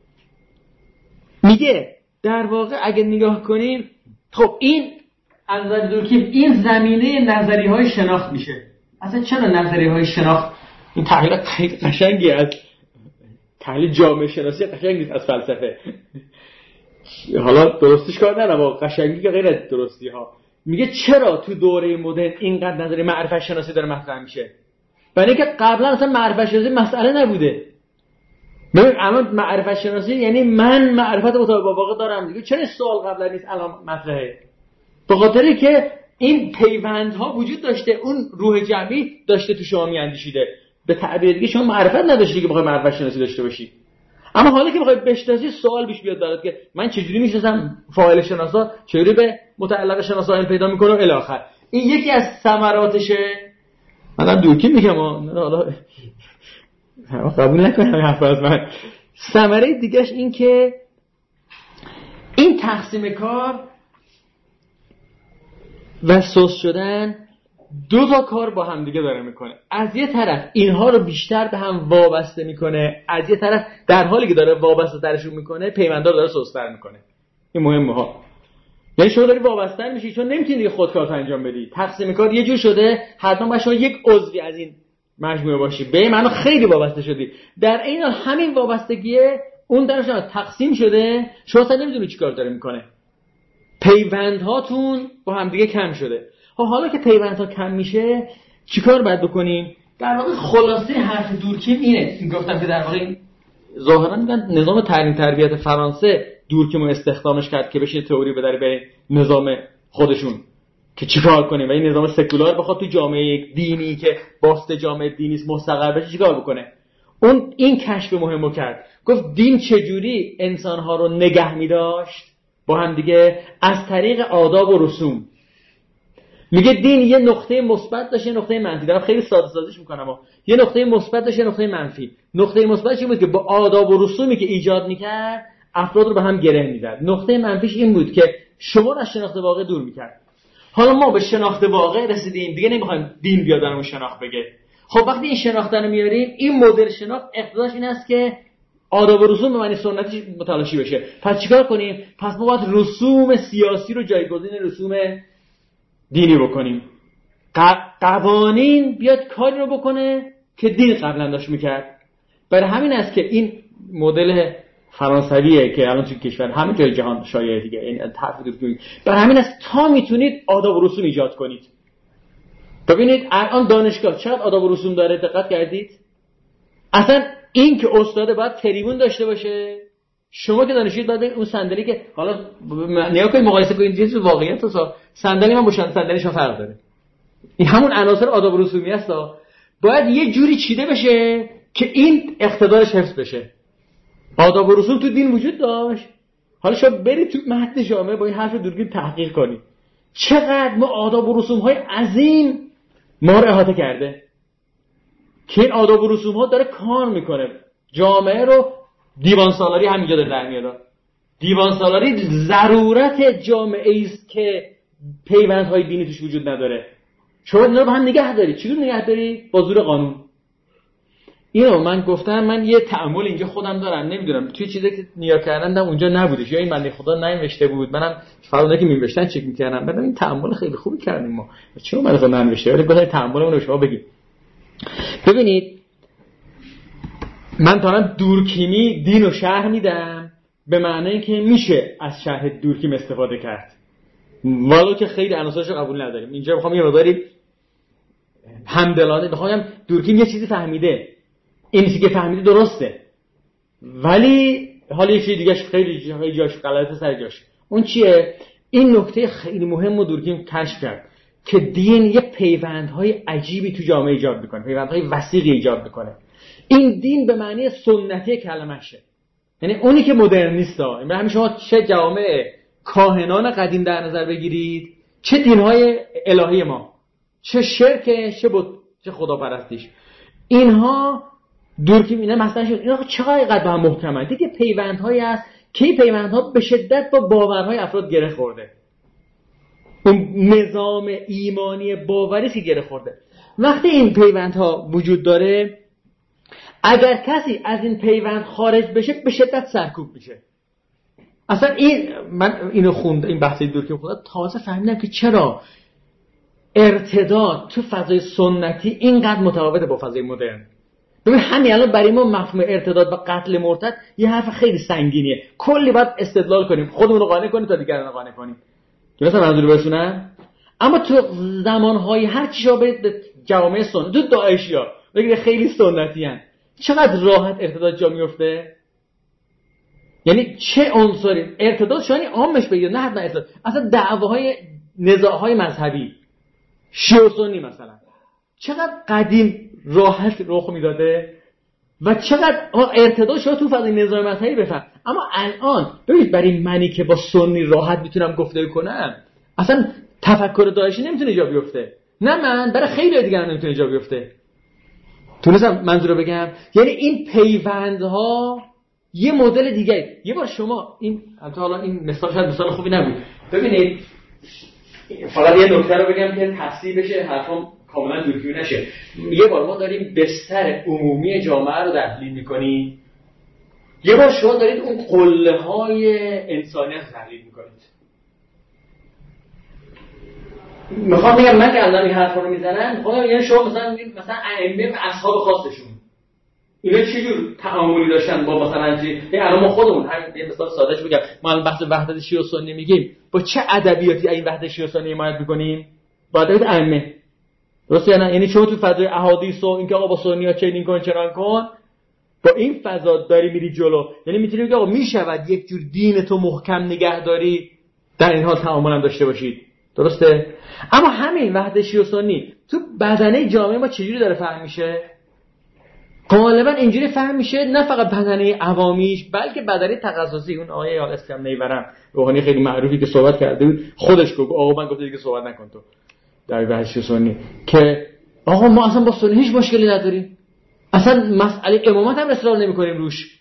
میگه در واقع اگه نگاه کنیم، خب این از نظر دورکیم این زمینه نظریه‌های شناخت میشه. اصلا چرا نظریه‌های شناخت؟ این تحلیل قشنگی از تحلیل جامعه شناسی قشنگی نیست از فلسفه. حالا درستش کار ندارم، اما قشنگی که غیر از درستی ها. میگه چرا تو دوره مدرن اینقدر نظریه معرفت شناسی داره مطرح میشه؟ برای اینکه قبلا اصلا معرفت شناسی مسئله نبوده. ببین الان معرفت شناسی یعنی من معرفت مطابق با واقع دارم دیگه. چرا سوال قبلا نیست الان مطرحه؟ به خاطری که این پیوندها وجود داشته، اون روح جمعی داشته تو شما میاندیشیده. به تعبیر دیگه شما معرفت نداشتی که بخوای معرفت شناسی داشته باشی. اما حالا که بخوای بشناسی سوال پیش بیاد برات که من چجوری میشناسم فاعل شناسا، چجوری به متعلق شناسا پیدا میکنه و الی آخر. این یکی از ثمراتشه من دورکی میگم حالا قبول نکنم این حرف از من. ثمره دیگهش این که این تقسیم کار و سوس شدن دو تا کار با هم دیگه داره میکنه. از یه طرف اینها رو بیشتر به هم وابسته میکنه، از یه طرف در حالی که داره وابسته ترشون میکنه پیوندار داره سوستر میکنه. این مهمه ها. یعنی شما داری وابسته میشی چون نمیتونی دیگه خودکار انجام بدی. تقسیم کار یه جور شده حتما باید شما یک عضوی از این مجموعه باشی، به این معنی خیلی وابسته شدی. در این حال همین وابستگیه اون درش تقسیم شده، شما اصلا نمیدونی چیکار داره میکنه. پیوندهاتون با هم دیگه کم شده. حالا که پیوندها کم میشه چیکار باید بکنیم؟ در واقع خلاصه حرف دورکیم اینه. گفتم که در واقع ظاهرا میگن نظام تعلیم تربیت فرانسه دورکیم رو استخدامش کرد که بشه تئوری بداره به نظام خودشون که چیکار کنیم و این نظام سکولار بخواد تو جامعه دینی که باست جامعه دینی است مستقر بشه چیکار بکنه. اون این کشف مهمو کرد. گفت دین چجوری انسانها رو نگه می‌داشت با هم دیگه؟ از طریق آداب و رسوم. میگه دین یه نقطه مثبت داشت، یه نقطه منفی. دارم خیلی ساده سازیش میکنم. یه نقطه مثبت داشت، یه نقطه منفی. نقطه مثبتش این بود که با آداب و رسومی که ایجاد میکرد افراد رو به هم گره میزد. نقطه منفیش این بود که شما رو از شناخت واقع دور میکرد. حالا ما به شناخت واقع رسیدیم، دیگه نمیخوایم دین بیاد برامون شناخت بگه. خب وقتی این شناخت رو میاریم، این مدل شناخت اقتضاش این است که آداب و رسوم به معنی سنتیش متلاشی بشه. پس چیکار کنیم؟ پس ما باید رسوم سیاسی رو جایگزین رسوم دینی بکنیم. قوانین بیاد کاری رو بکنه که دین قبلا داشت میکرد. برای همین است که این مدل فرانسویه که الان توی کشور همه جای جهان شایعه دیگه، این تفاوت دید. برای همین است تا میتونید آداب و رسوم ایجاد کنید. ببینید الان دانشگاه چقدر آداب و رسوم داره، دقت کردید؟ اصلا این که استاد باید تریبون داشته باشه، شما که دانشجوید باید اون صندلی که حالا نگاه کنید مقایسه کنید چیز واقعیت تو صندلی من با صندلی شما فرق داره. این همون عناصر آداب و رسومی است. باید یه جوری چیده بشه که این اقتدارش حفظ بشه. آداب و رسوم تو دین وجود داشت. حالا شما برید تو متن جامعه با این حرف دورکیم تحقیق کنید چقدر ما آداب و رسوم های عظیم ما رو احاطه کرده که این آداب و رسوم ها داره کار میکنه. جامعه رو دیوان سالاری همینجا داره در میاره. دیوان سالاری ضرورت جامعه است که پیوندهای دینی توش وجود نداره. شما اینا رو با هم نگه دارید. چجوری نگه دارید؟ با زور قانون. اینو من گفتم، من یه تأمل اینجا خودم دارم، نمیدونم توی چیزی که نیا کردم اونجا نبودش یا این بنده خدا ننوشته بود، منم فرضاً که می‌نوشتن چک می‌کردم. بعد این تأمل خیلی خوبی کردیم ما. چرا من خودم ننوشته؟ ولی گفتم تأملمون رو شما بگید. ببینید من تا الان دورکیمی دین و شرح میدم به معنی که میشه از شرح دورکیم استفاده کرد، ولو که خیلی عناصرش رو قبول نداریم. اینجا میخوام یه مقداری همدلانه بخوام دورکیم یه چیزی فهمیده، این چیزی که فهمیده درسته، ولی حالا یه چیز دیگه خیلی جاش غلطه سر جاش. اون چیه؟ این نکته خیلی مهم رو دورکیم کشف کرد که دین یه پیوندهای عجیبی تو جامعه ایجاد میکنه، پیوندهای وسیقی ایجاد میکنه. این دین به معنی سنتی کلمشه، یعنی اونی که مدرنیستا. یعنی همین شما چه جامعه کاهنان قدیم در نظر بگیرید، چه دینهای الهی ما، چه شرک، چه خداپرستیش، اینها دورکیم اینا مثلا شد اینا چقدر به هم محکمه. دیگه پیوندهایی هست که این پیوندها به شدت با باورهای افراد گره خورده. اون نظام ایمانی باوری که گره خورده. وقتی این پیوندها وجود داره، اگر کسی از این پیوند خارج بشه به شدت سرکوب میشه. اصلا من اینو خوندم، این بحثی دورکیم خوندم، تازه فهمیدم که چرا ارتداد تو فضای سنتی اینقدر متفاوته با فضای مدرن. ببین همین الان برای ما مفهوم ارتداد و قتل مرتد یه حرف خیلی سنگینیه، کلی باید استدلال کنیم، خودمون رو قانع کنیم تا دیگران رو قانع کنیم. درسته منظور برسونم؟ اما تو زمانهای هر چی شابه جوامع سنت، تو داعشیا بگید خیلی سنتی ان، چقدر راحت ارتداد جا میفته. یعنی چه عنصری ارتداد شانی عامش بگید، نه حتما ارتداد، اصلا دعواهای نزاعهای مذهبی شیعه و سنی مثلا چقدر قدیم راحت رخ میداده و چقدر ارتداد شده تو فضای نظام مذهبی بفهم. اما الان ببینید برای منی که با سنی راحت میتونم گفتگو کنم، اصلا تفکر داعشی نمیتونه جا بیفته. نه من، برای خیلی دیگه هم نمیتونه جا بیفته. تونستم منظور رو بگم؟ یعنی این پیوندها یه مدل دیگه. یه بار شما این حالا این مثال شاید مثال خوبی نبود. ببینید فقط یه نکته رو بگم که تصحیح بشه، حرفم کاملا دوربین نشه. یه بار ما داریم بستر عمومی جامعه رو تحلیل می‌کنیم، یه بار شما دارید اون قله‌های انسانیت رو تحلیل می‌کنید. میخوام بگم من که الان این حرفا رو میزنم، یعنی شما مثلا ائمه و اصحاب خاصشون اینا چه جور تعاملی داشتن با مثلا الان ما خودمون همین یه مثال سادهش بگم، ما الان بحث وحدت شیعه و سنی میگیم، با چه ادبیاتی این وحدت شیعه و سنی حمایت می‌کنیم؟ با ادبیات ائمه. درسته یا نه؟ یعنی شما تو فضای احادیث و اینکه آقا با سنی‌ها چنین کن چنان کن، با این فضا داری میری جلو. یعنی میتونی بگی آقا میشود یک جور دین تو محکم نگهداری در این حال تعامل هم داشته باشید. درسته؟ اما همین وحدت شیعه و سنی تو بدنه جامعه ما چجوری داره فهم میشه؟ غالبا اینجوری فهم میشه نه فقط بدنه عوامیش، بلکه بدنه تخصصی. اون آقای اسکم نیورم روحانی خیلی معروفی که صحبت کرده بود، خودش گفت آقا من گفتم دیگه صحبت نکن تو در وحدت شیعه و سنی، که آقا ما اصلا با سنی هیچ مشکلی نداریم، اصلا مسئله امامت هم اصرار نمی‌کنیم روش.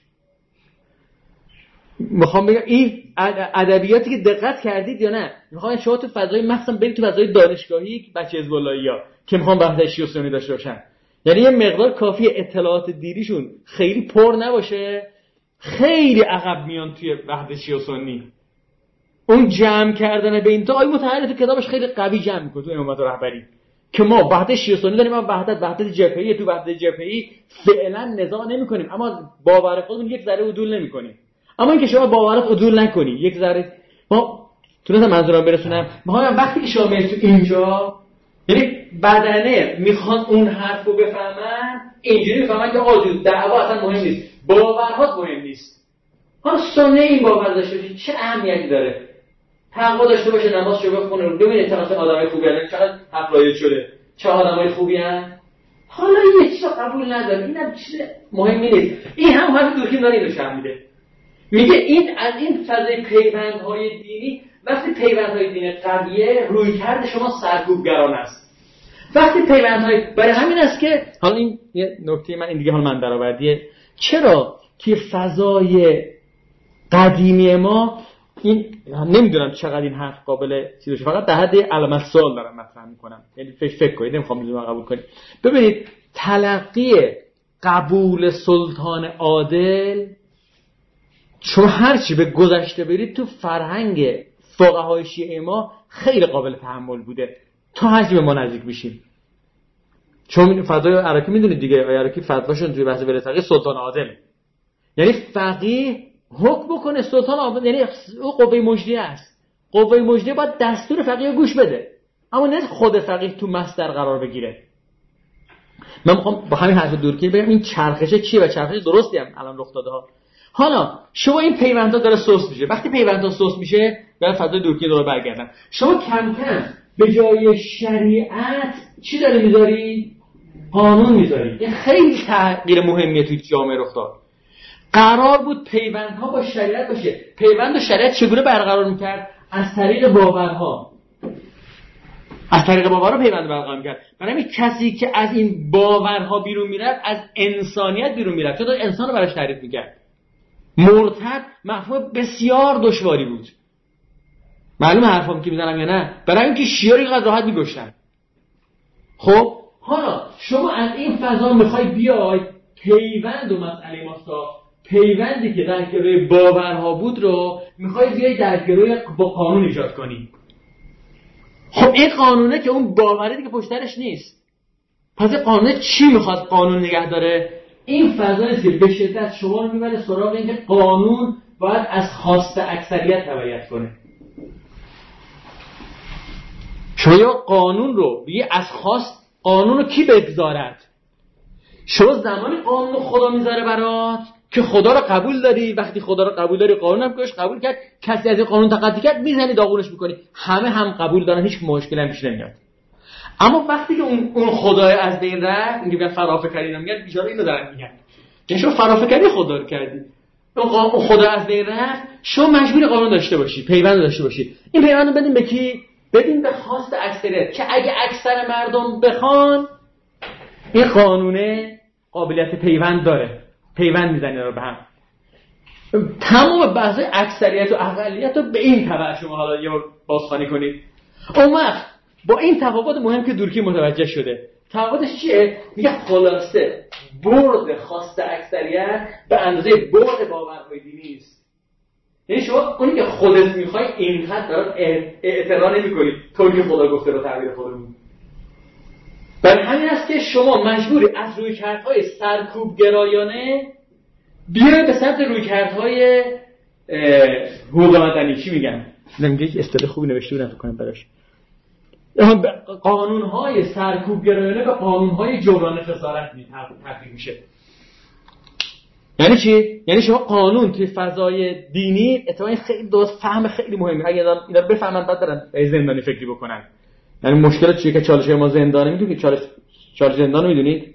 میخوام بگم این ادبیاتی که دقت کردید یا نه، میخوام شما تو فضای مثلا برید تو فضای دانشگاهی بچه حزب اللهی‌ها که میخوان وحدت شیعه و سنی داشته باشن، یعنی یه مقدار کافی اطلاعات دینیشون خیلی پر نباشه، خیلی عقب میان توی وحدت شیعه و سنی. اون جمع کردن بین تا آیه متحری تو کتابش خیلی قوی جمع میکنه تو امامت رهبری که ما وحدت شیعه و سنی داریم، اما وحدت جبهه‌ای، تو وحدت جبهه‌ای فعلا نزاع نمی‌کنیم، اما باور خودمون یک ذره عدول نمی‌کنیم. اما اینکه شما باورت عدول نکنی یک ذره، ما تونستم منظورم برسونم. میخوام وقتی که شما میرید تو اینجا، یعنی بدنه میخوان اون حرفو بفهمن، اینجوری بفهمن که آقا دعوا اصلا مهم نیست، باورات مهم نیست. حالا سنی این باور داشته باشه چه اهمیتی داره؟ تقوا داشته باشه، نمازشو بخونه، ببینید چقدر آدمای خوبی هستن، چقدر افرایش شده، چه آدمای خوبی هستن. حالا این چیزا قبول نداره، اینم چیز مهمی نیست. این هم حرف دورکیم داره اینو شرح میده. میگه این از این فضای پیوندهای دینی، وقتی پیوندهای دینی قویه، رویکرد شما سرکوبگران است. وقتی پیوندهای، برای همین است که حالا این یه نکته من این دیگه حال من درآوردیه، چرا که فضای قدیمی ما این نمیدونم چقدر این حرف قابل چیزشه، فقط در حد علامت سوال دارم مطرح میکنم، یعنی فکر کنید، نمیخوام اینو قبول کنید. ببینید تلقی قبول سلطان عادل، شما هر چی به گذشته برید تو فرهنگ فقهای شیعه ما خیلی قابل تحمل بوده تا هر چی به ما نزدیک میشیم. چون فضای عراقی میدونید دیگه، عراقی فتواشون توی بحث ولایت سلطان عادل، یعنی فقیه حکم بکنه سلطان عادل، یعنی او قوه مجریه است. قوه مجریه باید دستور فقیه گوش بده، اما نه خود فقیه تو مصدر قرار بگیره. من میخوام با همین حرف دورکیم بگم این چرخشه چیه و چرخش درستی هم الان رخ داده ها. حالا شما این پیوندها داره سوس میشه، وقتی پیوندها سوس میشه برای فضای دورکیم دوباره برگردن، شما کم کم به جای شریعت چی داری میذاری؟ قانون میذاری. این خیلی تغییر مهمیه توی جامعه رخ داد. قرار بود پیوندها با شریعت باشه. پیوند و شریعت چگونه برقرار میکرد؟ از طریق باورها. از طریق باورها پیوند برقرار میکرد. برای همین کسی که از این باورها بیرون میرفت از انسانیت بیرون میرفت، چون انسان رو براش تعریف میکرد. مرتد مفهوم بسیار دشواری بود. معلومه حرفام که میزنم یا نه؟ برای اینکه شیعه اینقدر راحت میگشتن. خب حالا شما از این فضا میخوای بیای پیوند و مسئله ماستا، پیوندی که در گروه باورها بود رو میخوای بیای در گروه با قانون ایجاد کنی. خب این قانونه که اون باوره دیگه پشترش نیست. پس این قانونه چی میخواد قانون نگه داره؟ این فضایی که به شدت شما رو میبره سراغ اینکه قانون باید از خواست اکثریت تبعیت کنه. شما یا قانون رو بگی از خواست، قانون رو کی بگذارد؟ شما زمانی قانون رو خدا میذاره برات که خدا رو قبول داری. وقتی خدا رو قبول داری قانون هم کش قبول کرد، کسی از این قانون تقاضا کرد میزنی داغونش میکنی، همه هم قبول دارن، هیچ مشکلی هم پیش نمیاد. اما وقتی که اون خدای از بین رفت، میگه فرافکنی میگن، بیچاره اینو دارن میگن که شما فرافکنی خدا رو کردی، اون خدا از بین رفت، شما مجبور قانون داشته باشی، پیوند داشته باشی. این پیوند رو بدیم به کی؟ بدیم به خواست اکثریت که اگه اکثر مردم بخوان این قانونه قابلیت پیوند داره، پیوند میزنه رو به هم. تمام بحث اکثریت و اقلیت رو به این تبع شما حالا یه بازخوانی کنید. اون وقت با این تفاوت مهم که دورکی متوجه شده، تفاوتش چیه؟ میگه خلاصه برد خواست اکثریت به اندازه برد باورهای دینی است. یعنی شما اونی که خودت میخوای اینقدر برات اعتراض نمی‌کنی طوری خدا گفته رو تعبیر خودمون. برای همین است که شما مجبوری از رویکردهای سرکوب گرایانه بیای به سمت رویکردهای حقوق مدنی. چی میگن؟ نمیگه اصطلاح خوبی نوشته بودن فکر کنم براش. قانونهای سرکوب گرایانه به قانونهای جبران خسارت تبدیل میشه. یعنی چی؟ یعنی شما قانون توی فضای دینی اتفاقا خیلی درست فهم خیلی مهمه. اگه اینا رو بفهمن بعد برن زندانی فکری بکنن. یعنی مشکل چیه که چالش ما زندانه، میدونید چالش زندان رو میدونید؟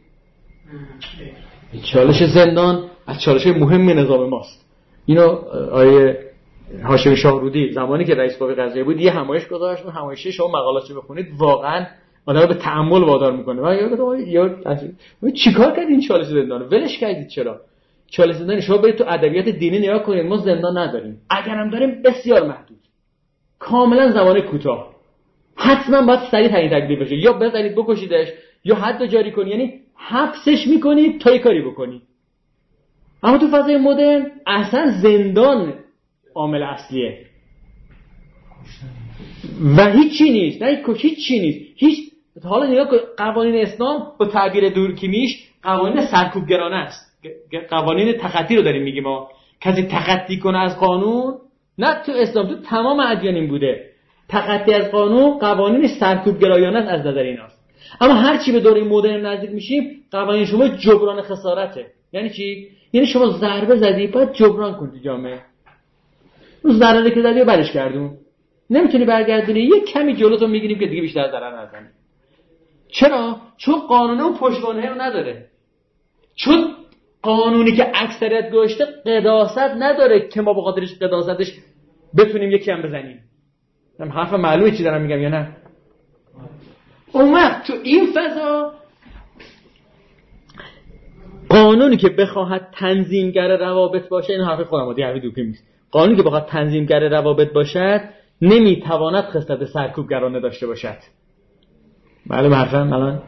چالش زندان از چالش مهم نظام ماست. اینو آیه هاشمی شاهرودی زمانی که رئیس قوه قضاییه بود یه همایش گذاشت. اون همایشه شما مقالاتشو بخونید واقعا آدم به تأمل وادار میکنه. یا چیکار کردید این چالش زندانو ولش کردید؟ چرا چالش زندان؟ شما برید تو ادبیات دینی نگاه کنید، ما زندان نداریم، اگرم داریم بسیار محدود، کاملا زمان کوتاه. حتما باید سریع تکلیف بشه، یا بزنید بکشیدش یا حد جاری کنی، یعنی حبسش میکنید تا یه کاری بکنی. اما تو فضای مدرن اصلا زندان عامل اصلیه و هیچی نیست. نه هیچی نیست. هیچ. حالا نگاه کن قوانین اسلام با تعبیر دورکیمیش قوانین سرکوبگرانه است. قوانین تخطی رو داریم میگیم ما. کسی تخطی کنه از قانون، نه تو اسلام، تو تمام ادیان این بوده. تخطی از قانون قوانین سرکوبگرایانه است از نظر ایناست. اما هر چی به دوره مدرن نزدیک میشیم قوانین شما جبران خسارته. یعنی چی؟ یعنی شما ضربه زدی باید جبران کنی جامعه. اون ضرری که زدی رو برش گردون. نمیتونی برگردونی، یک کمی جلوتو میگیریم که دیگه بیشتر ضرر نزنی. چرا؟ چون قانون اون پشتوانه رو نداره. چون قانونی که اکثریت گذاشته قداست نداره که ما به خاطرش قداستش بتونیم یکی هم بزنیم. من حرف معلومه چی دارم میگم یا نه؟ اومد تو این فضا قانونی که بخواهد تنظیمگر روابط باشه، این حرف خودم دیگه حرف دوپی نیست. قانونی که بخواهد تنظیمگر روابط باشد نمیتواند خصلت سرکوبگرانه داشته باشد. معلومه حرفم الان؟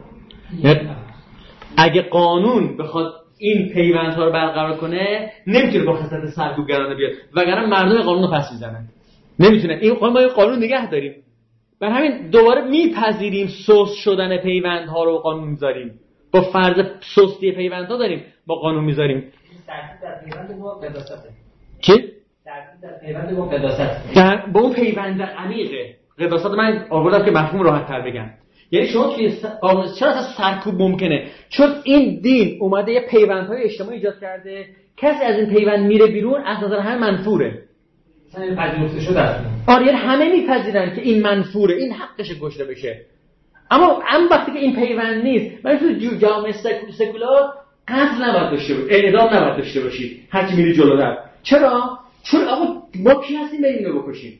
اگه قانون بخواد این پیوندها رو برقرار کنه نمیتونه با خصلت سرکوبگرانه بیاد، وگرنه مردم قانون رو پس میزنن. نمیتونه. این قانون نگه داریم. بر همین دوباره میپذیریم سست شدن پیوندها رو قانون میذاریم. با فرض سستی پیوندها داریم با قانون میذاریم. در پیوند با قداسته. چی؟ در پیوند با قداسته. با اون پیوند عمیقه. قداست من آوردم که مفهوم راحت تر بگم. یعنی شما که چرا اصلا سرکوب ممکنه؟ چون این دین اومده یه پیوندهای اجتماعی ایجاد کرده، کسی از این پیوند میره بیرون از نظر همه منفوره. مثلا پذیرفته شده است. آره همه میپذیرن که این منفوره، این حقش کشته بشه. اما وقتی که این پیوند نیست، مثلا تو جامعه سکولار قتل نباید داشته باشی، اعدام نباید داشته باشی، هر کی میری جلوتر. چرا؟ چون آقا ما کی هستیم بریم اینو بکشیم؟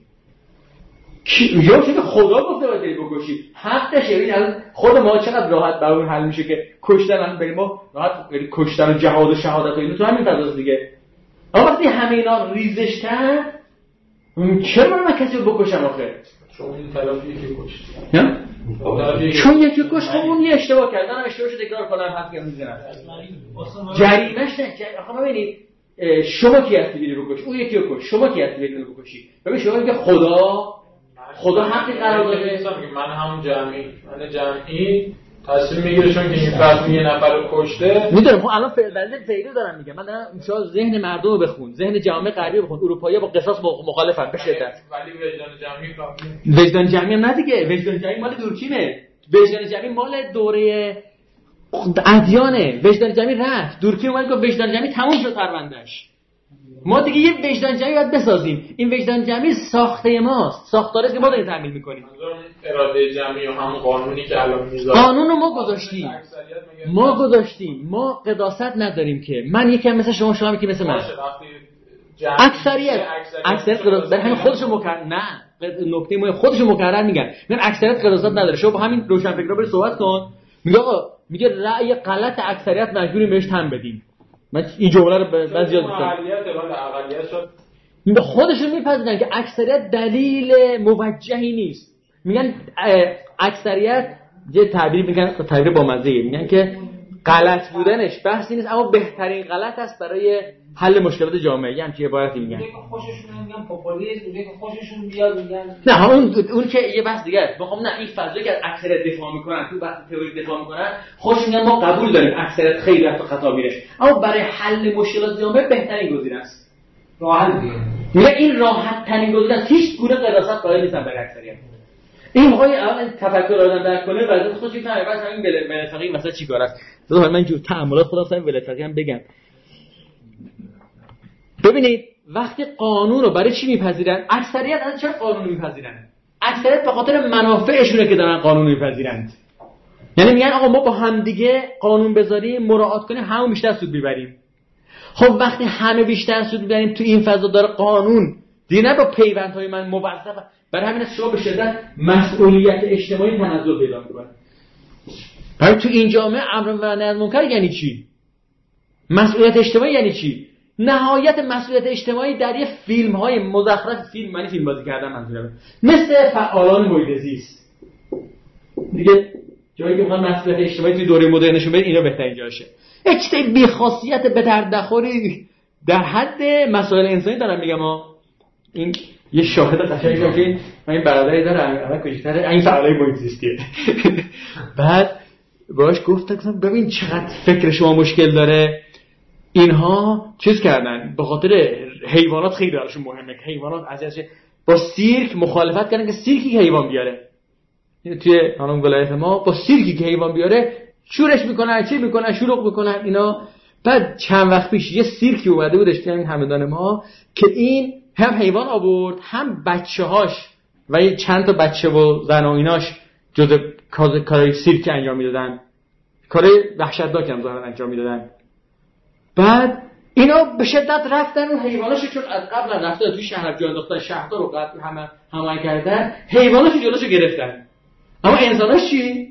یا چون خدا گفته باید بری بکشی، حقشه. این خود ما چقدر راحت برامون حل میشه که کشتن هم بریم، ما راحت بریم کشتن و جهاد و شهادت و اینو تو همین فضاست دیگه. اما وقتی همه اینا ریزش کرد، چرا من کسی رو بکشم آخه؟ چون این طرف یکی کشت. چون یکی کشت، خب اون یه اشتباه کرد، منم اشتباهشو تکرار کنم، حرف میزنم. جریمه‌اش نه. آخه ببینید شما کی هستی بری بکشی؟ اون یکی رو کش. شما کی هستی بری بکشی؟ ببین شما میگه خدا حقی قرار داده. من هم جمعی تصمیم میگیره چون که این فرد یه نفر رو کشته. میدونم خب الان فعلی دارم میگم. من دارم شاید ذهن مردم رو بخون، ذهن جامعه غربی بخون. اروپایی‌ها با قصاص مخالفن به شدت. ولی وجدان جمعی کافیه. وجدان جمعی هم نه دیگه. وجدان جمعی مال دورکیمه. وجدان جمعی مال دوره ادیانه. وجدان جمعی رفت. دورکیم اومد که وجدان جمعی تموم شد پروندهش. ما دیگه یه وجدان جمعی باید بسازیم. این وجدان جمعی ساخته ماست، ساختاره که ما داریم تعمیل می‌کنیم. اراده جمعی و همون قانونی که الان میذارن، قانون رو ما گذاشتیم. ما قداست نداریم که من یکم مثل شما یکی مثل من. اکثریت قداست برای همین خودشو مکرر. نه نکته مهم خودشون مکرر میگن اکثریت قضاوت نداره. شما با همین روشنفکرا برید صحبت کن، میگه آقا میگه رأی غلط اکثریت مجبوریم بهش تن بدیم. من این جمله رو بعضی زیاد میگم خودشون میپذیرن که اکثریت دلیل موجهی نیست. میگن اکثریت یه تعبیر میگن، تعبیر با مزه، میگن که غلط بودنش بحثی نیست اما بهترین غلط است برای حل مشکلات جامعه. یعنی چه عبارتی میگن که خوششون میگن پاپولیسم، که خوششون بیاد میگن نه اون که یه بحث دیگه است. میخوام نه این فضایی که اکثریت دفاع میکنن تو بحث تئوری دفاع میکنن خوش میگن ما قبول داریم اکثریت خیلی وقت خطا میره اما برای حل مشکلات جامعه بهترین گزینه است. راحت دیگه میگه این راحت ترین گزینه است، هیچ گونه قضاوت قائل نیستن برای اکثریت. این موقعی اول تفکر آدم درک کنه وضعیت خودش میفهمه بعد همین ولتاقی مثلا چیکار است. من اینجور تأملات خودم سر ولتاقی هم بگم. ببینید وقتی قانون رو برای چی میپذیرن؟ اکثریت از چرا قانون میپذیرن؟ اکثریت به خاطر منافعشونه که دارن قانون میپذیرند. یعنی میگن آقا ما با همدیگه قانون بذاریم مراعات کنیم همون بیشتر سود میبریم. خب وقتی همه بیشتر سود میبریم تو این فضا داره قانون دیگه نه با پیوندهای من موظف، برای همین شما به شدت مسئولیت اجتماعی تنزل پیدا میکنه. برای تو این جامعه امر و نهی از منکر یعنی چی؟ مسئولیت اجتماعی یعنی چی؟ نهایت مسئولیت اجتماعی در یه فیلم‌های مزخرف، فیلم فیلم بازی کردن منظورم، مثل فعالان محیط زیست دیگه، جایی که میخوان مسئولیت اجتماعی توی دوره مدرن نشون بدن اینا بهترین جاشه. اجتماعی بی‌خاصیت به درد نخوری در حد مسائل انسانی دارم میگم این یه شاهد قشنگه که من این برادری دارم اول کوچیک‌تره این فعالای محیط زیستیه بعد باهاش گفتم ببین چقدر فکر شما مشکل داره. اینها چیز کردن به خاطر حیوانات خیلی براشون مهمه که حیوانات ازش با سیرک مخالفت کردن که سیرکی که حیوان بیاره توی همون ولایت ما با سیرکی که حیوان بیاره شورش میکنن چی میکنن شلوغ میکنن اینا. بعد چند وقت پیش یه سیرکی اومده بودش توی همین همدان ما که این هم حیوان آورد هم بچه‌هاش و یه چند تا بچه و زن و ایناش جزء کارهای سیرک انجام میدادن، کارهای وحشتناک هم ظاهرا انجام میدادن. بعد اینا به شدت رفتن اون حیواناشو چون از قبل رفتن توی شهر جا انداختن شهردار رو قبل همه کردن حیواناشو جلوشو گرفتن اما انساناش چی؟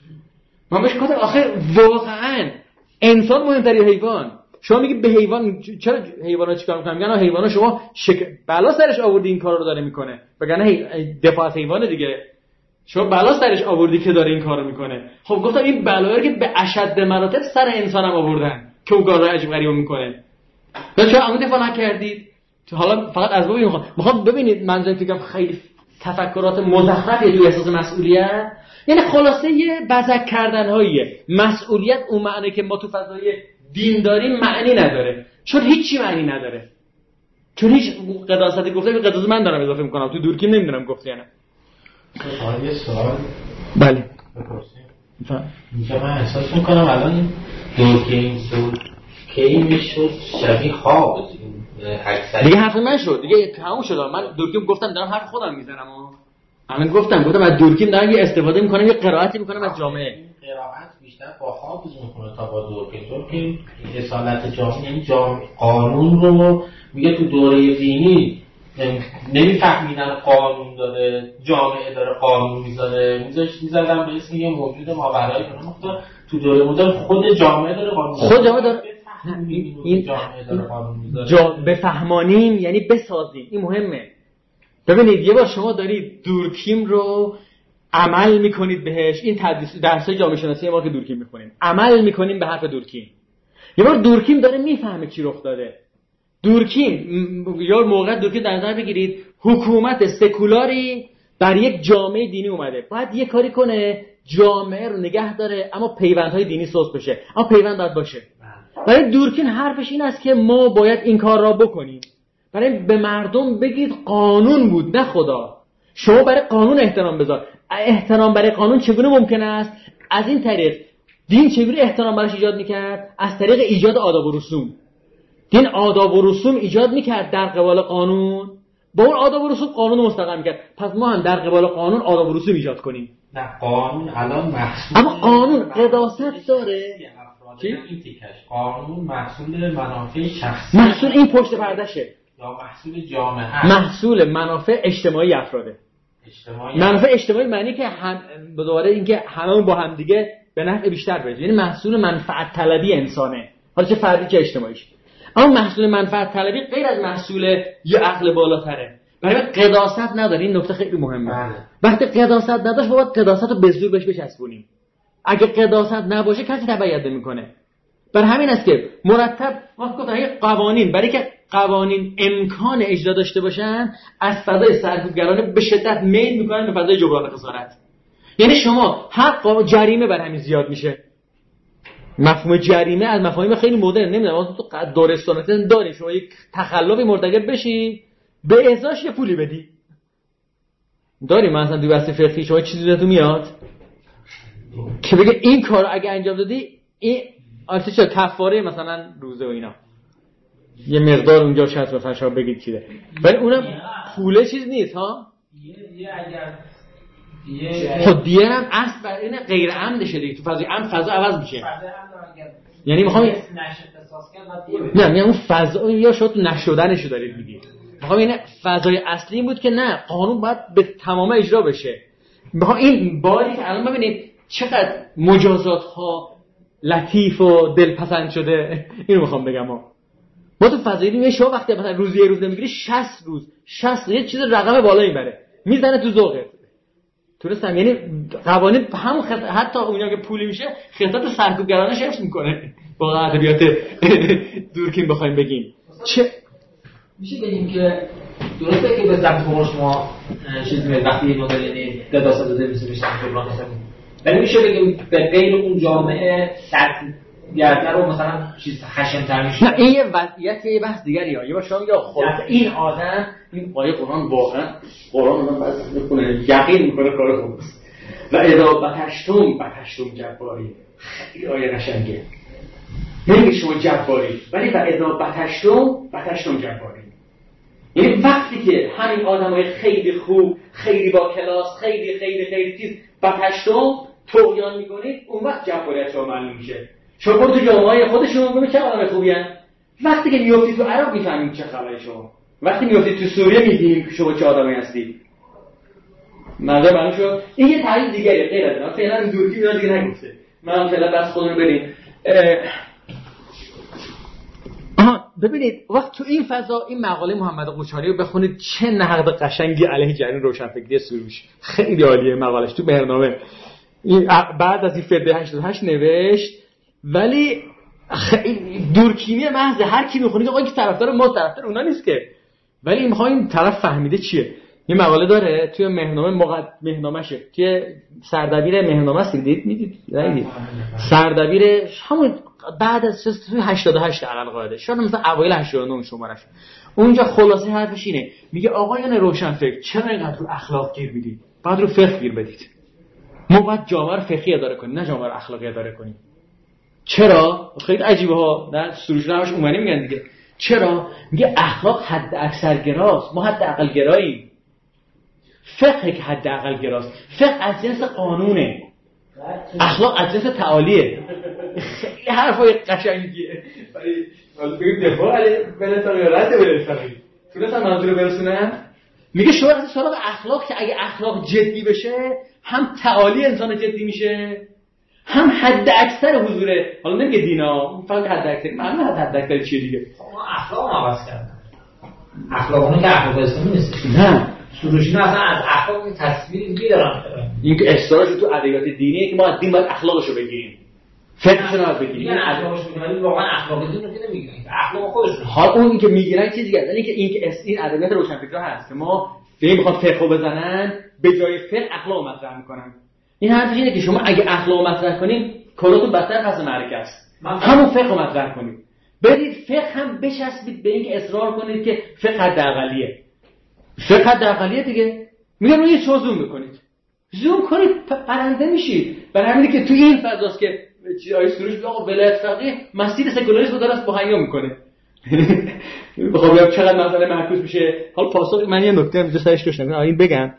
من بهش گفتم آخه واقعا انسان مهمتری حیوان. شما میگی به حیوان چرا حیوانا چیکار میکنن؟ میگن حیوانا شما بلا سرش آوردی این کارو داره میکنه، بگن دفاع از حیوان دیگه شما بلا سرش آوردی که داره این کارو میکنه. خب گفتم این بلایی که به اشد مراتب سر انسانم آوردن که اون کارو عجیب غریب میکنه. چرا عمود دفاع نکردید؟ حالا فقط از بابی میخوام ببینید منظورم فکرم خیلی تفکرات مزخرفی توی احساس مسئولیت، یعنی خلاصه یه بزک کردن‌هاییه. مسئولیت اون معنی که ما تو فضای دین داریم معنی نداره، چون هیچی معنی نداره، چون هیچ قداستی گفته به قداست من دارم اضافه میکنم تو دورکیم نمیدونم گفته یا نه. یه سوال بله اینجا من احساس میکنم الان دورکیم کی میشد شبیه خواب دیگه حرف من شد دیگه تموم شد. من دورکیم گفتم دارم حرف خودم میزنم همین گفتم از دورکیم دارم یه استفاده میکنم یه قرائتی میکنم از جامعه. قرائت بیشتر با خواب میکنه تا با دورکیم اصالت جامعه، یعنی قانون رو میگه تو دوره دینی نمیفهمیدن قانون داره، جامعه داره قانون میذارن به اسم یه موجود ماورایی کنه. تو دوره مدرن خود جامعه داره قانون، خود جامعه داره این جامعه داره قانون میذاره. بفهمانیم یعنی بسازیم، این مهمه. ببینید یه بار شما دارید دورکیم رو عمل میکنید بهش، این درسای جامعه شناسی ما که دورکیم میخونیم عمل میکنیم به حرف دورکیم. یه بار دورکیم داره میفهمه چی رخ داده. دورکیم یا موقع دورکیم در نظر بگیرید حکومت سکولاری در یک جامعه دینی اومده، باید یه کاری کنه جامعه رو نگه داره اما پیوندهای دینی سوس بشه، اما پیوند باید باشه. برای دورکیم حرفش این است که ما باید این کار را بکنیم. برای به مردم بگید قانون بود نه خدا، شما برای قانون احترام بذار. احترام برای قانون چگونه ممکن است؟ از این طریق دین چگونه احترام براش ایجاد میکرد؟ از طریق ایجاد آداب و رسوم. دین آداب و رسوم ایجاد میکرد در قبال قانون، با اون آداب و رسوم قانون مستقیم میکرد. پس ما هم در قبال قانون آداب و رسوم ایجاد کنیم. نه قانون الان محصول، اما قانون قداست داره. چی؟ قانون محصول منافع شخصی، محصول این پشت پردشه. یا محصول جامعه؟ محصول منافع اجتماعی افراده. منافع اجتماعی معنی که به دوباره اینکه هممون با هم دیگه به نفع بیشتر برسیم، یعنی محصول منفعت طلبی انسانه، حالا چه فردی چه اجتماعیش. اما محصول منفعت طلبی غیر از محصول یه عقل بالاتره. برای قداست نداره. این نکته خیلی مهمه. وقتی قداست نداشت باید قداست رو به زور بهش بچسبونیم. اگه قداست نباشه کسی تبعیت نمی‌کنه. بر همین است که مرتب ما گفتم اگه قوانین برای که قوانین امکان اجرا داشته باشن، از فضای سرکوبگرانه به شدت میل میکنن به فضای جبران خسارت. یعنی شما هر جریمه بر همین زیاد میشه. مفهوم جریمه از مفاهیم خیلی مدرن، نمیدونم تو دورستانتون داریم، شما یک تخلفی مرتکب بشی به ازاش یه پولی بدی. داریم مثلا تو بحث فقهی شما چیزی بهتون میاد که بگه این کارو اگه انجام دادی این چه کفاره مثلا روزه و اینا یه مقدار اونجا شرط مثلا شما بگید چیه، ولی اونم پوله چیز نیست ها. یه اگر خب دیگه هم اصل بر این غیر عمد شده تو فضای عمد فضا عوض میشه. یعنی میخوام نه میگم اون فضا یا شما تو نشدنشو دارید میگید. میخوام این فضای اصلی این بود که نه قانون باید به تمام اجرا بشه. میخوام این باری که الان ببینید چقدر مجازات ها لطیف و دلپسند شده، اینو میخوام بگم. ما تو فضایی دیگه شما وقتی مثلا روزی یه روز نمیگیری 60 روز 60 یه چیز رقم بالایی میبره میزنه تو ذوقت. درستم؟ یعنی قوانین همون حتی اونجا که پولی میشه خطات سرکوبگرانه حفظ میکنه. واقعا ادبیات دورکیم بخوایم بگیم چه میشه بگیم که درسته که به سمت شما چیزی وقتی این مدل یعنی قداست داده میشه بشه جبران حسابی، ولی میشه بگیم به غیر اون جامعه سرکوبگر رو مثلا چیز خشن‌تر میشه. نه این یه وضعیت یه بحث دیگریه. یه بار شما میگه خلاص این آدم این آیه قرآن واقعا قرآن اون باز میکنه یقین میکنه کار خوبه و اذا بتشتم جباری. خیلی آیه قشنگه. نمیگه شما جباری ولی و اذا بتشتم جباری، یعنی وقتی که همین آدمای خیلی خوب خیلی با کلاس خیلی خیلی خیلی چیز بتشتم طغیان میکنید اون وقت جباریت شما معلوم میشه. شما تو جامعه خودشون ببینید چه آدمای خوبی ان. وقتی که میافتید تو عراق میفهمید چه خبره شما. وقتی میافتید تو سوریه میدونید که شما چه آدمی هستید. منظور معلوم شد. این یه تعریف دیگه غیر از اون. فعلا دورکی اینا دیگه نگفته. من فعلا بس خودمون بریم. ببینید وقت تو این فضا این مقاله محمد قوچاری رو بخونید چه نقد قشنگی علیه جریان روشنفکری سروش. خیلی عالیه مقالش تو مهرنامه. بعد از این فده 88 نوشت، ولی دورکیمی محض هر کی میخونید آقا که طرفدار ما طرفدار اونا نیست که، ولی میخوام این طرف فهمیده چیه. یه مقاله داره توی مهنامه‌شه توی سردبیر مهنامه است دیدید سردبیر همون بعد از 88 علل قاعده شاید مثلا اوایل 89 شمارش. اونجا خلاصه حرفش اینه، میگه آقایان روشنفکر چرا اینقدر رو اخلاق گیر میدید؟ بعد رو فقه گیر بدید. ما باید جامعه رو فقهی اداره کنیم نه جامعه رو اخلاقی اداره کنیم. چرا؟ خیلی عجیبه ها. در سروش نامش اومانی میگن دیگه. چرا؟ میگه اخلاق حد اکثر گراست، ما حد اقل گراییم. فقه که حد اقل گراست. فقه از جنس قانونه، اخلاق از جنس تعالیه. خیلی حرفای قشنگیه. ولی بگیم دفاع علیه بلتاقی و رد بلتاقی تونستم منظور برسونم. میگه شما از سراغ اخلاق که اگه اخلاق جدی بشه هم تعالی انسان جدی میشه هم حد اکثر حضوره. حالا نمیگه دینا فقط حد اکثر، معلومه حد اکثر چیه دیگه. ما اخلاق عوض کردن. اخلاقونه که اخلاق اسلامی نیست. نه سروشینا اصلا از اخلاق تصویر میدارن. این که اصطلاحش تو ادبیات دینیه که ما از دین باید اخلاقشو بگیریم. فقهشو نباید بگیریم. این اخلاقشو میگن واقعا اخلاق دین رو که نمیگیرن. اخلاق خودشون. حالا اون که میگیرن چیزی دیگه. یعنی که این ادبیات روشنفکرا هست که ما دیگه میخواد فقه بزنن به جای فقه اخلاق مطرح میکنن. این حرفش اینه که شما اگه اخلاق مطرح کنین کاراتون بدتر پس معرکه است. همون فقه مطرح کنید. برید فقه هم بچسبید به اینکه اصرار کنید که فقه حداقلیه. فقه حداقلیه دیگه. میگم روی چه زوم میکنید. زوم کنید پرنده میشید. برای همینه که تو این فضاست که چیزای سروش آقا ولایت فقیه مسیر سکولاریسم داره است مهیا میکنه. بخوام چقدر مسئله معکوس میشه. حالا پاسخ من یه نکته اینجا سرش روشن کنم. این بگم.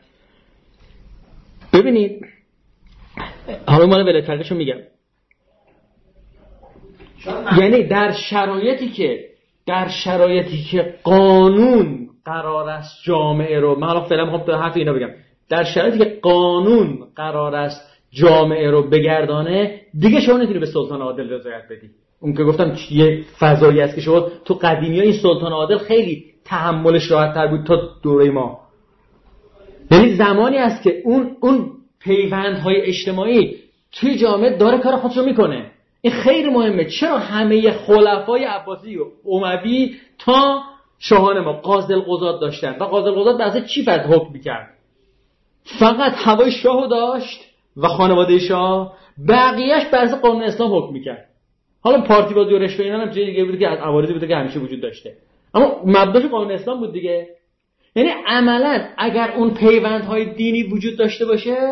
ببینید حالا من ولایت فقیهشو میگم. یعنی در شرایطی که در شرایطی که قانون قرار است جامعه رو، من حالا فعلا میخوام تو حرف اینا بگم، در شرایطی که قانون قرار است جامعه رو بگردانه، دیگه شما نمیتونی به سلطان عادل رضایت بدی. اون که گفتم یه فضایی است که شما تو قدیمی‌ها این سلطان عادل خیلی تحملش راحت‌تر بود تا دوره ما. یعنی زمانی است که اون پیوندهای اجتماعی توی جامعه داره کار خودش رو میکنه. این خیلی مهمه. چرا همه خلفای عباسی و اموی تا شاهان ما قاضی القضات داشتن و قاضی القضات بعضی چی فرض حکم میکرد؟ فقط هوای شاهو داشت و خانواده شاه، بقیه‌اش بعضی قانون اسلام حکم میکرد. حالا پارتی بازی و رشوه اینا هم چیزی دیگه بود که از عوارضی بود که همیشه وجود داشته، اما مبداش قانون اسلام بود دیگه. یعنی عملاً اگر اون پیوندهای دینی وجود داشته باشه،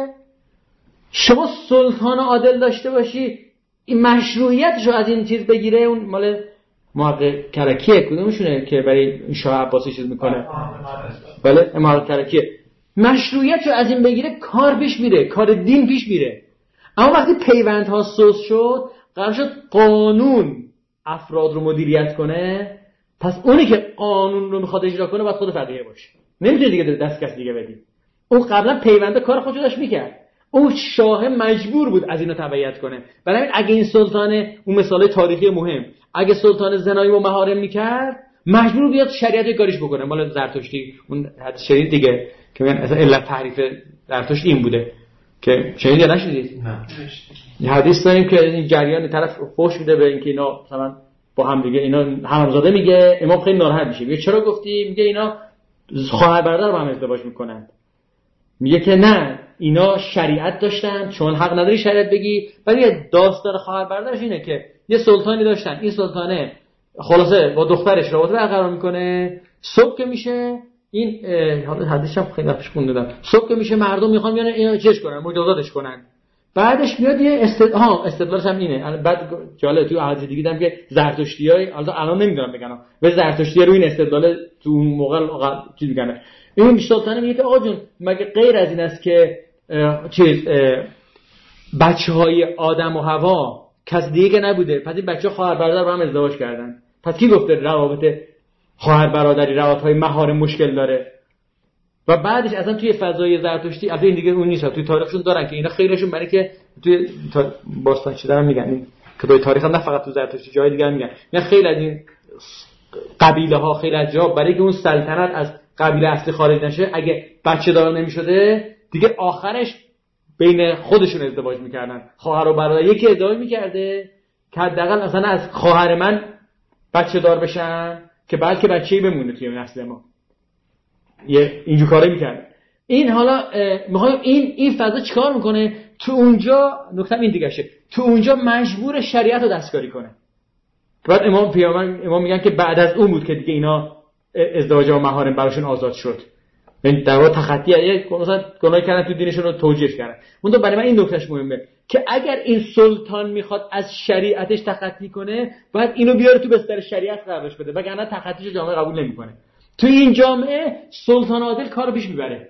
شما سلطان عادل داشته باشی، این مشروعیتشو از این چیز بگیره. اون مال محقق کرکیه، کدومشونه که برای شاه عباسی چیز میکنه؟ بله محقق کرکیه. مشروعیتشو از این بگیره، کار پیش میره، کار دین پیش میره. اما وقتی پیوندها سوس شد، قرار شد قانون افراد رو مدیریت کنه، پس اونی که قانون رو میخواد اجرا کنه باید خود فقیه باشه، نمیتونه دیگه دست کسی دیگه بدی. اون قبلا پیونده کار خودشو داشت میکرد، اون شاه مجبور بود از اینو تبعیت کنه. برای همین اگه این سلطان، اون مثال تاریخی مهم، اگه سلطان زنایی و محارم میکرد، مجبور بیاد شریعت کاریش بکنه. مال زرتشتی اون حدیث شریعت دیگه که میگن اصلا علت تحریف زرتشت این بوده که شنید یا نشنیدید؟ نه. یه حدیث داریم که این جریان طرف فحش میده به اینکه اینا مثلا با هم دیگه اینا حرامزاده، میگه امام خیلی ناراحت میشه، میگه چرا گفتی؟ میگه اینا خواهر برادر با هم ازدواج میکنن. میگه که نه، اینا شریعت داشتن، چون حق نداری شریعت بگی. ولی داستان خواهر برادرش اینه که یه سلطانی داشتن، این سلطانه خلاصه با دخترش رابطه برقرار میکنه، صبح که میشه این حالا حدیثم خیلی وقتش خوندم، صبح که میشه مردم میخوان بیان اینو چش کنن، مجازاتش کنن. بعدش میاد یه استدلالش هم اینه. بعد جالب تو حدیث دیگه دیدم که زرتشتیای الان نمیدونم بگم، به زرتشتی رو این استدلال تو اون موقع چیز میگن. این سلطانه میگه آقا جون، مگه غیر از این است که بچهای آدم و حوا کس دیگه نبوده، پس این بچه‌ها خواهر برادر با هم ازدواج کردن، پس کی گفته روابط خواهر برادری روابط‌های محارم مشکل داره؟ و بعدش اصلا توی فضای زرتشتی از این دیگه اون نیست. توی تاریخشون دارن که اینا خیلیشون برای که توی باستان چه دارن میگن، این کتاب تاریخ هم نه فقط تو زرتشتی، جای دیگه هم میگن، نه خیلی از این قبیله ها خیلی از جا برای که اون سلطنت از قبیله اصلی خارج نشه، اگه بچه دار نمیشده دیگه آخرش بین خودشون ازدواج میکردن. خواهر و برادر یکی ازدواج میکرده که حداقل مثلا از خواهر من بچه دار بشن که بعد که بچه‌ای بمونه توی نسل ما. یه اینجور کاری میکرد. این حالا میخوایم این فضا چیکار میکنه؟ تو اونجا نکته این دیگه شه، تو اونجا مجبور شریعت رو دستکاری کنه. بعد امام میگن که بعد از اون بود که دیگه اینا ازدواج با محارم براشون آزاد شد. یعنی در واقع تخطی مثلا گناه کردن تو دینشون رو توجیه کردن. اون برای من این نکتهش مهمه که اگر این سلطان میخواد از شریعتش تخطی کنه، باید اینو بیاره تو بستر شریعت قرارش بده، وگرنه تخطیش جامعه قبول نمیکنه. تو این جامعه سلطان عادل کارو پیش میبره.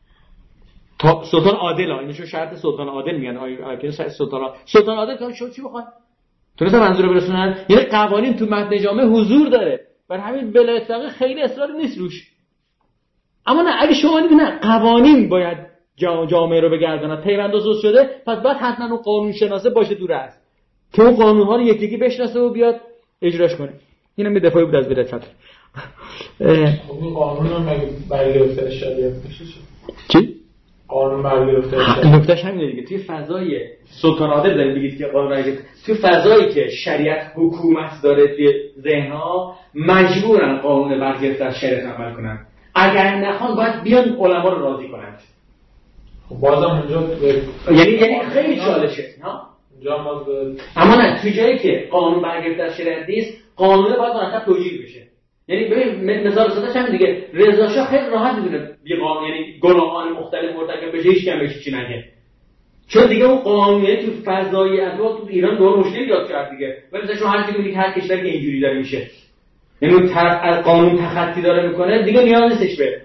سلطان عادل ها، اینشون شرط سلطان عادل میگن. آیا سلطان عادل کارو چی بخواد؟ تونسته منظور برسونن؟ یعنی قوانین تو متن جامعه حضور داره، برای همین ولایت فقیه خیلی اصرار نیست روش. اما نه، اگه شما میگید نه قوانین باید جامعه رو بگردونه، پیوند سوز شده، پس باید حتما اون قانون شناسه باشه دور است که اون قانون ها رو یکی یکی بشناسه و بیاد اجراش کنه. اینم یه دفاعی بود از ولایت فقیه. اون قانون هم مگه برگرفته شریعت میشه چی؟ قانون برگرفته شریعت. نکتهش همینه دیگه. توی فضای سلطان عادل داریم میگید که قانون برگرفته، توی فضایی که شریعت حکومت داره توی ذهن‌ها، مجبورن قانون برگرفته از شریعت عمل کنن. اگر نخوان باید بیان علما رو راضی کنند. خب بازم اونجا یعنی خیلی چالشه ها اونجا اما نه، توی جایی که قانون برگرفته از شریعت نیست، قانون باید مرتب توجیه بشه. یعنی ببین مثال زدنش همین دیگه، رضا شاه خیلی راحت میدونه بی قانون، یعنی گناهان مختلف مرتکب بشه هیچ کم بهش چی نگه، چون دیگه اون قانونه تو فضای اطراف تو ایران دور مشکل ایجاد کرد دیگه. مثلا شما هر چیزی میگید هر کشوری که اینجوری داره میشه، یعنی اون از قانون تخطی داره میکنه دیگه، نیاز نیستش بره.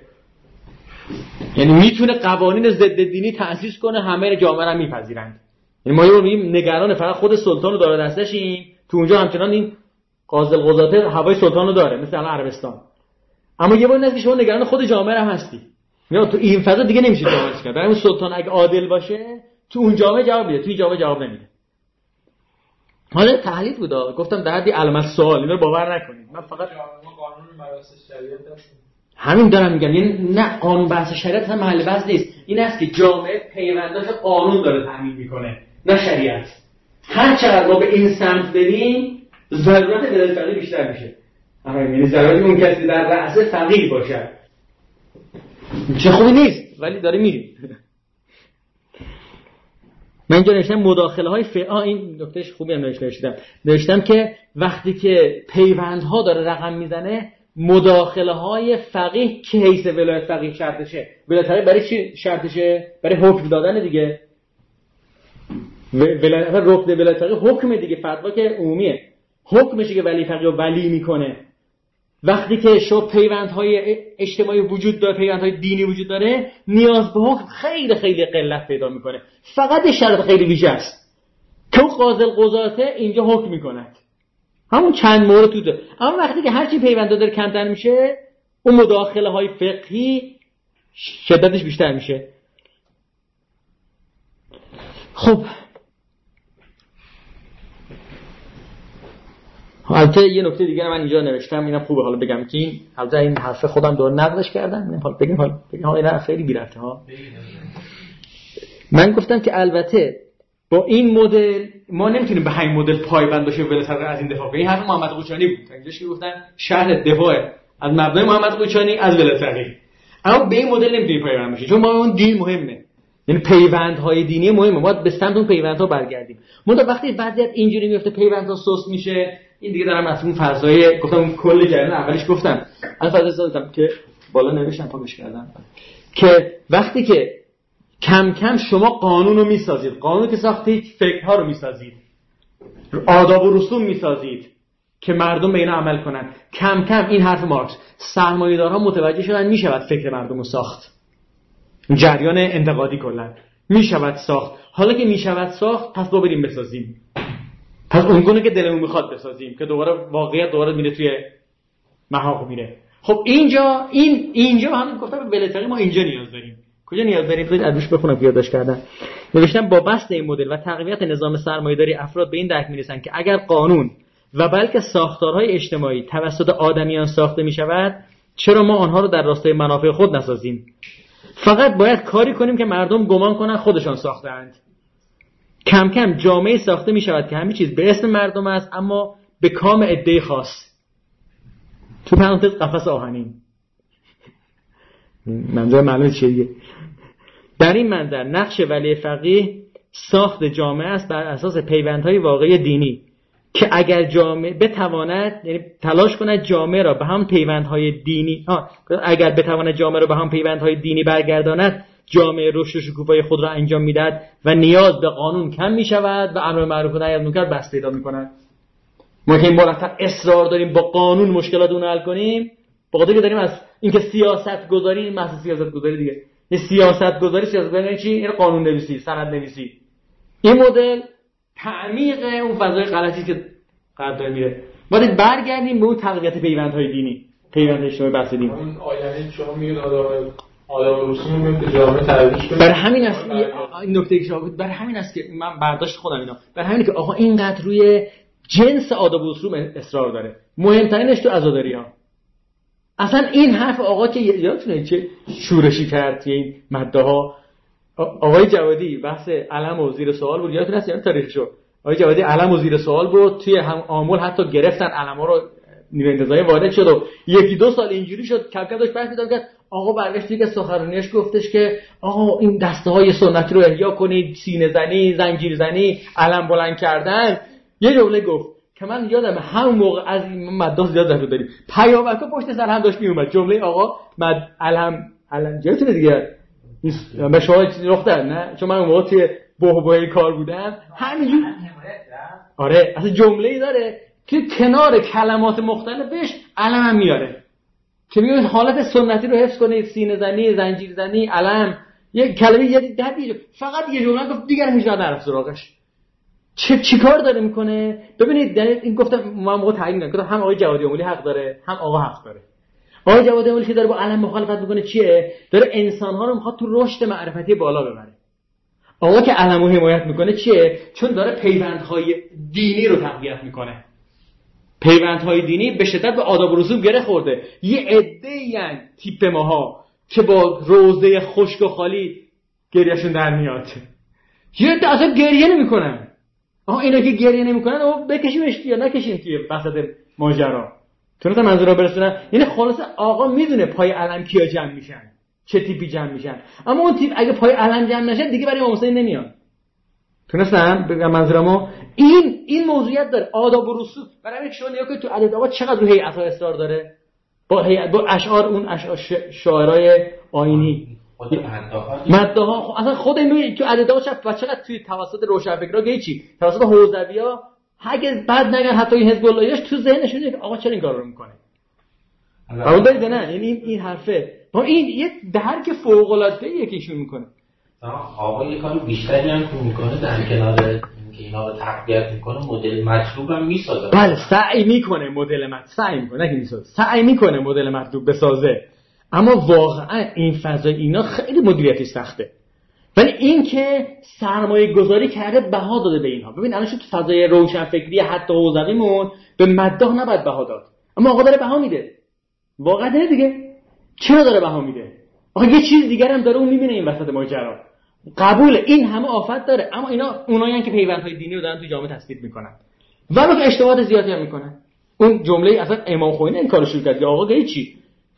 یعنی میتونه قوانین ضد دینی تأسیس کنه، همه جامعه رو میپذیرند. یعنی ما میگیم نگران فقط خود سلطان رو داره دستشیم، تو اونجا همچنان این قاضی القضاته هوای سلطانو داره مثل الان عربستان، اما یه بار که شما نگران خود جامعه هم هستی. یا تو این فضا دیگه نمیشه جامعه کرد. برای سلطان اگه عادل باشه تو اون جامعه جواب میده، تو این جامعه جواب نمیده. حالا تحلیل بود، گفتم در حدی علامت سوال، اینو باور نکنید. من فقط قانون بحث شریعت داشتم. همین دارم میگم، یعنی نه قانون بحث شریعت هم محل بحث نیست. این است که جامعه پیونداش قانون داره تامین میکنه نه شریعت. هر چقدر ما به این سمت بریم ضرورت ولایت بیشتر میشه. یعنی ضرورت اون کسی در رأس فقیه باشه چه خوبی نیست، ولی داره میریم. من اینجا نوشتم مداخله های این نکتهش خوبی هم نوشتم که وقتی که پیوندها داره رقم میزنه، مداخله های فقیه که حیث ولایت فقیه شرطشه. ولایت فقیه برای چی شرطشه؟ برای حکم دادن دیگه. رکن ولایت فقیه حکم دیگه، فتوا که عمومیه، حکمشه که ولی فقیه ولی میکنه. وقتی که پیوندهای اجتماعی وجود داره، پیوندهای دینی وجود داره، نیاز به حکم خیلی خیلی قلت پیدا میکنه. فقط یه شرط خیلی ویژه است که قاضی القضاته اینجا حکم میکند، همون چند مورد تو داره. اما وقتی که هرچی پیوند داره کمتر میشه، اون مداخله های فقهی شدتش بیشتر میشه. خب البته یه نکته دیگه من اینجا نوشتم، اینم خوبه حالا بگم که این البته این حرف خودم دور نقدش کردم، بگیم حالا خیلی بی‌ربطه ها. من گفتم که البته با این مدل ما نمیتونیم به همین مدل پایبند باشیم و بالاخره از این دفاع کنیم. این حرف محمد قوچانی بود. اینجاش که گفتن شرح دفاع از مبنای محمد قوچانی از ولایت فقیه، اما به این مدل نمیتونیم پایبند باشیم چون ما اون دین مهمه، یعنی پیوندهای دینی مهمه، ما به سمت اون پیوندها برگردیم. وقتی وضعیت اینجوری میفته، پیوندها سست میشه، این دیگه دارم از اون فضای گفتم اون کل جریان اولیش گفتم، الان فضای دادم که بالا نوشتم پاکش کردم، که وقتی که کم کم شما قانون رو میسازید، قانون که ساختید فقه ها رو میسازید، آداب و رسوم میسازید که مردم به اینا عمل کنن، کم کم این حرف مارکس، سرمایه‌دارها متوجه شدن میشود فکر مردم رو ساخت، جریان انتقادی کلا میشود ساخت. حالا که میشود ساخت پس با بریم بسازیم، پس اونگونه که دلمون میخواد بسازیم که دوباره واقعیت دوباره میره توی محاق میره. خب اینجا همین گفتم به ولایت ما اینجا نیاز داریم. کجا نیاز داریم؟ خودت ادوش بخونم که یادداشت کردم. نوشتم با بسط این مدل و تقویت نظام سرمایه‌داری افراد به این درک میرسن که اگر قانون و بلکه ساختارهای اجتماعی توسط آدمیان ساخته میشود، چرا ما آنها رو در راستای منافع خود نسازیم؟ فقط باید کاری کنیم که مردم گمان کنن خودشان ساختند. کم کم جامعه ساخته می شود که همه چیز به اسم مردم است، اما به کام عده خاص. تو پرانتز قفس آهنین. منظور معلومه چیه دیگه. در این منظر نقش ولی فقیه ساخت جامعه است بر اساس پیوندهای واقعی دینی که اگر جامعه بتواند، یعنی تلاش کند جامعه را به هم پیوندهای دینی اگر بتواند جامعه را به هم پیوندهای دینی برگرداند، جامعه رشد و شکوفایی خود را انجام میدهد و نیاز به قانون کم می شود و امر معروف و نهی از منکر بس پیدا می کند. ما که این مرتب اصرار داریم با قانون مشکلات اون حل کنیم، با خاطر که داریم از اینکه سیاست گذاری، این محض سیاست گذاری دیگه، این سیاست گذاری یعنی چی؟ این قانون نویسی، سند نویسی. این مدل تعمیق اون فضای غلطی که قرار داره میره. باید برگردیم به اون تقویت پیوندهای دینی، پیوند اجتماعی بحث دینی. اون آینده شما میگید آداب رسوم میگید که جامعه ترویج کنه. برای همین است این نکته که شما گفتید، برای همین است که من برداشت خودم اینا، برای همین که آقا اینقدر روی جنس آداب و رسوم اصرار داره. مهمترینش تو عزاداری‌ها. اصلا این حرف آقا که یادتونه چه شورشی کرد این مده‌ها، آقای جوادی بحث علم و زیر سوال بود، یادتونه اصلا تاریخشو. آقای جوادی علم و زیر سوال بود، توی هم آمول حتی گرفتن علم‌ها رو، نیروی انتظامی وارد شد و یکی دو سال اینجوری شد کم کم داشت بحث می‌کرد که آقا برگشت که سخنرانیش گفتش که آقا این دسته‌های سنتی رو احیا کنید، سینه زنی، زنجیر زنی، علم بلند کردن. یه جمله گفت که من یادم همون موقع از این مدرسه زیاد داشت داریم پیامک پشت سر هم داشت میومد، جمله آقا علم جاتونه دیگه به شما رخ نه، چون من اون موقع توی بوهبوهی کار بودم همینجور. آره اصلا جمله‌ای داره که کنار کلمات مختلفش علم هم میاره که میگه حالت سنتی رو حفظ کنید، سینه زنی، زنجیر زنی، علم، یک کلمه یه فقط یه جمله گفت دیگه هیچ وقت نرفت سراغش. چیکار داره میکنه؟ ببینید این گفتم من موقع تعیین کردم هم آقای جوادی امولی حق داره هم آقا حق داره. آقای جوادی امولی که داره با علم مخالفت میکنه چیه؟ داره انسان‌ها رو میخواد تو رشد معرفتی بالا ببره. آقا که علم رو حمایت میکنه چیه؟ چون داره پیوندهای دینی رو تقویت میکنه. پیوندهای دینی به شدت به آداب و رسوم گره خورده. یه عده‌ای ان تیپ ماها که با روزه خشک و خالی گریهشون در میاد. یه عده اصلا گریه نمیکنن. اینا که گریه نمیکنن اما بکشیمش یا نکشیم توی وسط ماجرا. تونستم منظورا برسونم. یعنی خلاصه آقا میدونه پای علم کیا جمع میشن، چه تیپی جمع میشن. اما اون تیپ اگه پای علم جمع نشه دیگه برای امام حسین نمیاد. تونستم بگم منظورمو؟ این موضوعیت داره آداب و رسوم. برای شما نگاه کنید تو عدد آقا چقدر رو هیئت‌ها اصرار داره. با اشعار اون اشعار شاعرای آیینی مداها اصلا خود این تو عددها چقدر توی توسط روشنفکرا گیچی توسط حوزویا اگه بعد نگن حتی این حزب اللهیاش تو ذهنشون میاد آقا چرا این کارو میکنه. قبول دارید نه؟ یعنی این حرفه با این یه درک فوق العاده ای که ایشون میکنه. آقا یه کاری بیشتری هم که میکنه در کنار اینکه اینا رو تقویت میکنه مدل مطلوب هم میسازه. بله سعی میکنه مدل سعی میکنه نه که میسازه، سعی میکنه مدل مطلوب بسازه. اما واقعا این فضای اینا خیلی مدیریتی سخته. ولی این که سرمایه گذاری کرده بها داده به اینها. ببین الان تو فضای روشنفکری حتی حوزویمون به مداح نباید بها داد، اما آقا داره بها میده. واقعا داره دیگه. چرا داره بها میده؟ آقا یه چیز دیگر هم داره اون میبینه این وسط ماجرا. قبول این همه آفت داره، اما اینا اونایین که پیوندهای دینی رو دارن تو جامعه تثبیت میکنن و البته اشتباهات زیادی هم میکنن. اون جمله اصلا امام خمینی این کارو شروع کرد. آقا گه چی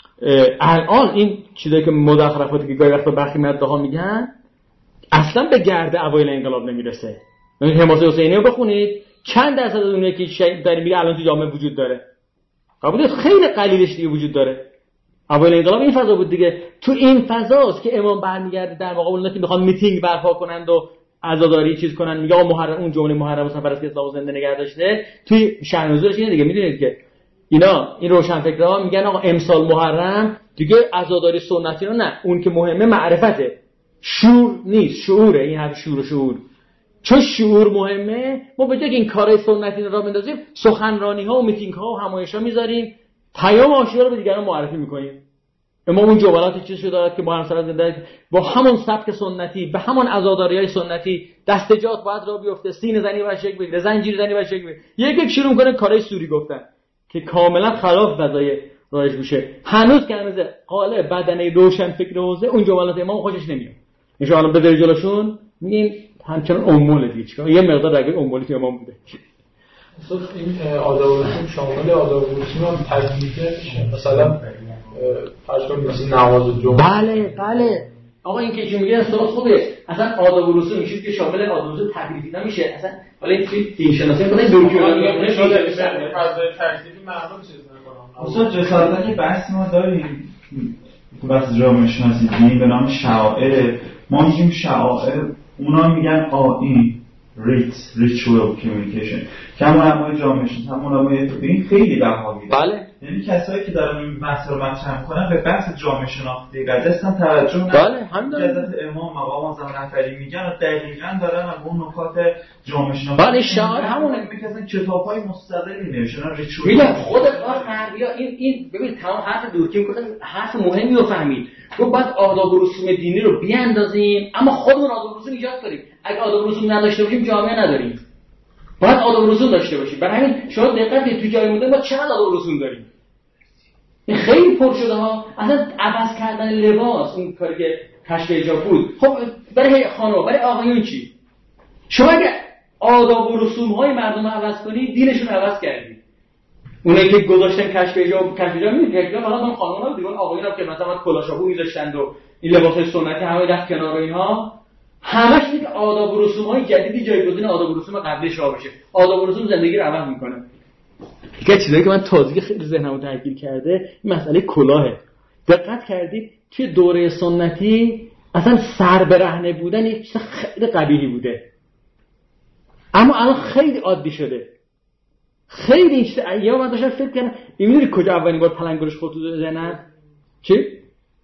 الان این چیزایی که مزخرفاتی که گاهی وقتا برخی مداها میگن اصلا به گرد اوایل انقلاب نمیرسه. حماسه حسینی رو بخونید چند درصد از اونایی که داریم میگه الان تو جامعه وجود داره. قبول خیلی قلیلش دیگه وجود داره. اوایل انقلاب این فضا بود دیگه. تو این فضاست که امام برمیگرده در مقابل اونایی که میخوان میتینگ برپا کنند و عزاداری چیز کنن، میگه آقا محرم اون جمله محرم و سفر است که اسلام زنده نگه داشته توی شأن نزولش اینه دیگه. میدونید که اینا این روشنفکرها میگن آقا امسال محرم دیگه عزاداری سنتی رو نه، اون که مهمه معرفته، شور نیست، شعوره. این حرف شعور چون شعور مهمه ما به جای این کارهای سنتی رو راه بندازیم سخنرانی ها و میتینگ ها و همایش ها میذاریم، پیام عاشقی رو به دیگران معرفی میکنیم. اما اون جملات چیزی داره که محرم سر زنده با همون سبک سنتی به همون عزاداریای سنتی دستجات باید راه بیفته، سینه زنی باید شکل بگیره، زنجیر زنی باید شکل بگیره. یک شروع میکنه کارهای سوری گفتن که کاملا خلاف فضای رایج میشه. هنوز که هنوز قالب بدنه روشن فکر حوزه اون جملات امام خوشش نمیاد. ان شاء الله بذاری جلوشون میگین همچنان امول دیگه یه مقدار رگه امولی تو امام بوده. این آداب و رسوم شامل آداب و رسوم هم تجدیده میشه. مثلا فرض کنید مثل نماز جمعه. بله آقا این که چی میگه اصلا خوبه. اصلا آداب و رسوم میشه که شامل آداب و رسوم تجدیدی نمیشه. اصلا ولی این دین شناسی میگه دورکیوان نشده فضای تجدیدی معلوم چیز نکنم. اصلا جسارتا که بحث ما داریم بحث جامعه شناسی دینی به نام شعائر. ما میگیم شعائر، اونا میگن آیین، ریچوال کمیونیکیشن. که همون علمای جامعه شناسی همون علمای این خیلی بها میدن. بله. یعنی کسایی که دارن این بحث رو مطرح میکنن به بحث جامعه شناختی قضیه اصلا توجه ندارن. بله همین حضرت امام مقام اعظم رهبری میگن و دقیقاً دارن اون نکات جامعه شناختی. بله شعار همون میگه اصلا کتاب‌های مستقلی نوشتن ریچوال. میگم خود غربیا این ببین تمام حرف دورکیم گفتن حرف مهمی رو فهمید. گفت باید آداب و رسوم دینی رو بیاندازیم اما خودمون آداب و رسوم ایجاد کنیم. اگه آداب و رسوم نداشته باشیم جامعه نداریم. باید آداب و رسوم داشته باشیم. برای همین شما دقت کنید تو جای مونده ما چقدر آداب و رسوم داریم. این خیلی پر شده ها. اصلا عوض کردن لباس اون کاری که کشف ایجاب بود. خب برای خانم برای آقایون چی؟ شما اگه آداب و رسوم های مردم عوض کنی دینشون عوض کردی. اونایی که گذاشتن کشف ایجاب میگه فقط اون خانم‌ها دیگه آقایون هم که مثلا کلاشابو میذاشتن و این لباسای سنتی همه دست کنار و اینها همش اینه که آداب و رسوم های جدیدی جایگزین آداب و رسوم قبلیش را بشه. آداب و رسوم زندگی رو عوض میکنه. یه چیزایی که من تازگی خیلی ذهنمو درگیر کرده این مسئله کلاهه. دقت کردید توی دوره سنتی اصلا سر برهنه بودن یک چیز خیلی قبیحی بوده، اما الان خیلی عادی شده. خیلی این چیز ایام من داشتم فکر کردم می‌دونی کجا اولین بار پلنگورش خودت تو ذهنم چی؟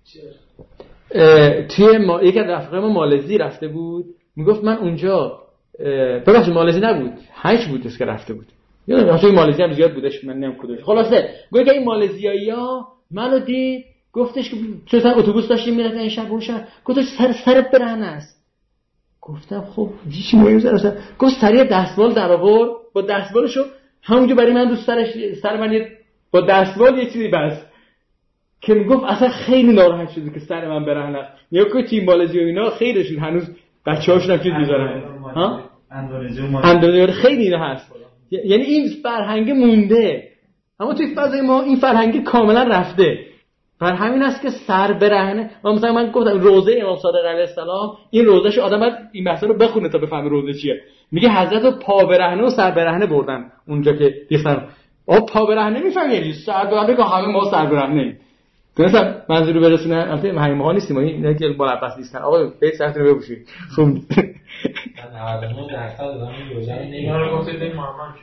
توی یکی از رفقای ما مالزی رفته بود، میگفت من اونجا ببخشید مالزی نبود، 8 بود که رفته بود. یادم اصلا مالزی هم زیاد بودش، من نمیدونم کدومش. خلاصه گویا که این مالزیایی‌ها منو دید، گفتش که چون اتوبوس داشتیم میرفتیم این شب روشن، گفتش سرت برهنه است. گفتم خب چی مهم سر؟ گفت سریع دستمال در آورد، با دستمالشو همونجا برای من دوست سر من با دستمال یه چیزی بس که میگفت اصلا خیلی ناراحت شده که سر من برهنه است. یا که تیم مالزی و اینا خیلیشون هنوز بچه‌هاشون هم چیز می‌ذارن. ها؟ اندونزی خیلی اینا هست. یعنی این فرهنگ مونده. اما توی فضای ما این فرهنگ کاملا رفته. بر همین است که سر برهنه. مثلا من گفتم روزه امام صادق علیه السلام، این روزهشو آدم باید این بحثا رو بخونه تا بفهمه روزه چیه. میگه حضرت پا برهنه و سر برهنه بردن اونجا که دیختن. پا برهنه میفهمی یعنی سر برهنه که همه ما سر برهنه. مثلا منظور رو برسونه البته همه ما نیستیم، اینا که بالاپس نیستن. آقا برید سرتون رو بپوشید. خب 99% دادم روزه اینا رو گفتید این محمد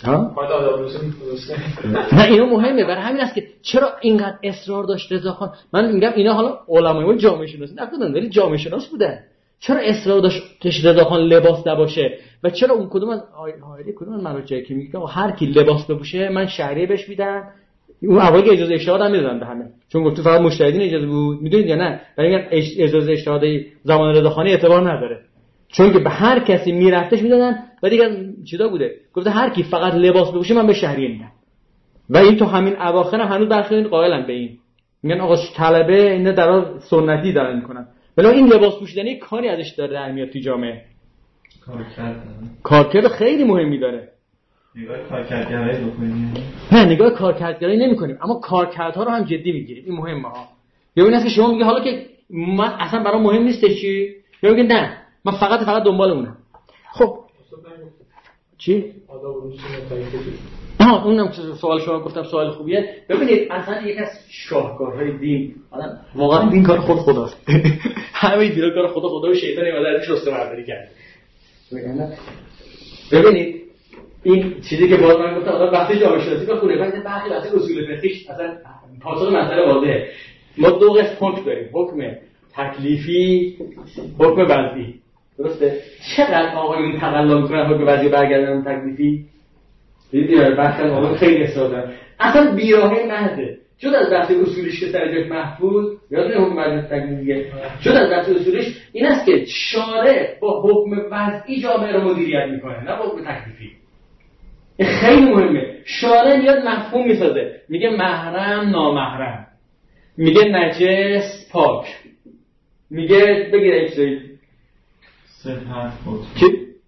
نه اینو مهمه. برای همین است که چرا اینقدر اصرار داشت رضاخان. من میگم اینا حالا علمای جامعه شناسی نبودن ولی جامعه شناس بودن. چرا اصرار داشت رضاخان لباس نباشه و چرا اون کدوم از کدوم از مراجعی که میگه هر کی لباس بپوشه من شهریه بهش میدم. اون اولی که اجازه اجتهاد هم میدادن به همه، چون گفت فقط مجتهدین اجازه بود. میدونید یا نه؟ برای اینکه اجازه اجتهادی زمان رضاخانی اعتبار نداره، چون که به هر کسی میرفتش میدادن و دیگه چیزا بوده گفته هر کی فقط لباس بپوشه من به شهریه میدم. و این تو همین اواخر هنوز برخی قائلن به این، میگن آقا طلبه اینا در سنتی دارن میکنن، ولی این لباس پوشیدنی کاری ازش داره در میاد تو جامعه. کارکرد خیلی مهمی داره. نگاه کارکردگرایی بکنیم؟ نه نگاه کارکردگرایی نمی‌کنیم، اما کارکردها رو هم جدی میگیریم. این مهمه ها. یا این است که شما میگه حالا که من اصلا برام مهم نیست چی، یا میگه نه من فقط دنبال اونم. خب چی؟ اونم سوال شما گفتم سوال خوبیه. ببینید اصلا یک از شاهکارهای دین، واقعا دین کار خداست. همه دین کار خدا و شیطان اومده ازش رسته‌برداری کرد. ببینید این چیزی که باز من گفتم آدم وقتی جامعه شناسی بخونه بعد بحث اصول فقهی اصلا پاسخ مسئله واضحه. ما دو قسم حکم داریم، حکم تکلیفی، حکم وضعی. درسته؟ چقدر آقایون تقلا میکنن حکم وضعی برگردن تکلیفی؟ دیدید بحث آقایون خیلی اصرار دارن. اصلا بیراهه محضه. جدا از بحث اصولیش که سر جاش محفوظ، یادتونه حکم وضعی تکلیفیه. جدا از بحث اصولیش این است که شارع با حکم وضعی جامعه رو مدیریت میکنه، نه با حکم تکلیفی. خیلی مهمه. شارع میاد مفهوم میسازه، میگه محرم نامحرم، میگه نجس پاک، میگه بگیره چیزی صحت چی؟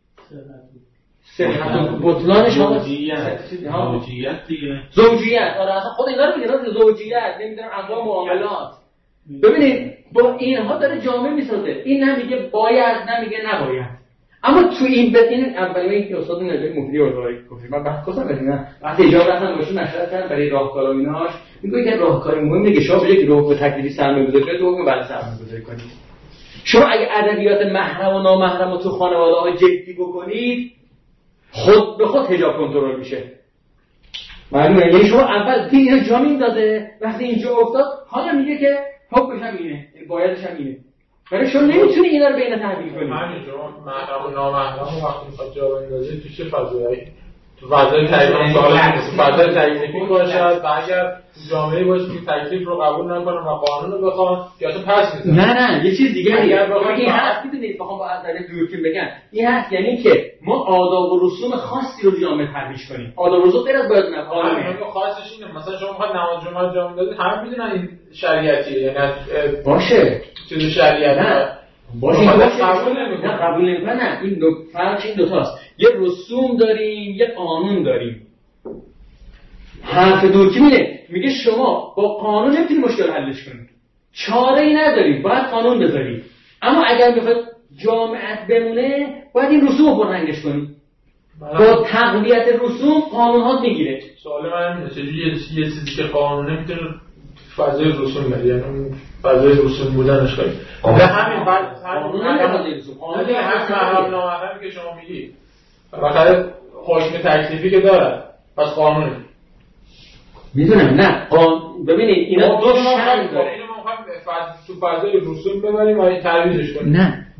صحت بطلانش زوجیت دیگه. زوجیت آره اصلا خود اینا رو میگه زوجیت، نمیدونم انواع معاملات. ببینید با اینها داره جامعه میسازه. این نمیگه باید نمیگه نباید. اما تو این اولی که استاد نجات مفیدی وزارت گفت من بحث کردم بدونم وقتی اجازه رفتن باشون نشریات کردن برای راهکارا و ایناش میگه که راهکار مهمه که شما بجای که رو به تکلیفی سرمایه‌گذاری کنید حکم بعد سرمایه‌گذاری کنید. شما اگه ادبیات محرم و نامحرم رو تو خانواده‌ها جدی بکنید خود به خود حجاب کنترل میشه. معلومه یعنی شما اول دین جا میندازه وقتی اینجا افتاد حالا میگه که حکمش هم اینه، بایدش هم اینه. ولی شما نمیتونی اینا رو بین تعبیر کنی. همینجوری محرم و نامحرم وقتی میخواد جا بندازی تو چه فضایی؟ تو فضای تعیین سوال فضای تعیینی باشد و اگر جامعه باشه که تکلیف رو قبول نکنه و قانون رو بخوان یا تو پس میزنن. نه یه چیز دیگه این هست میدونید بخوام با اثر دورکیم بگم این هست یعنی که ما آداب و رسوم خاصی رو جامعه ترویج کنیم. آداب و رسوم غیر از باید قانونه خاصش اینه. مثلا شما میخواد نماز جمعه جا بندازید همه میدونن این شریعتیه، یعنی باشه چیز شریعت نه باشه قبول نمیکنه. نه این دو فرق این دو تاست. یه رسوم داریم یه قانون داریم. حرف دورکیم اینه میگه شما با قانون نمیتونی مشکل حلش کنید، چاره ای نداری، باید قانون بذاری. اما اگر بخواد جامعه بمونه باید این رسوم رو پررنگش کنی. با تقویت رسوم قانونات میگیره. سوال من اینه چجوری یه چیزی که قانونه میتونه فضای رسوم بده، یعنی فضای رسوم بودنش خیلی به همین قانون محرم نامحرم که شما میگی فقط حکم تکلیفی که داره پس قانونه میدونم. نه ببینید اینا دو شأن داره. اینو ما می‌خوایم تو فضای رسوم ببریم و ترویجش کنیم. نه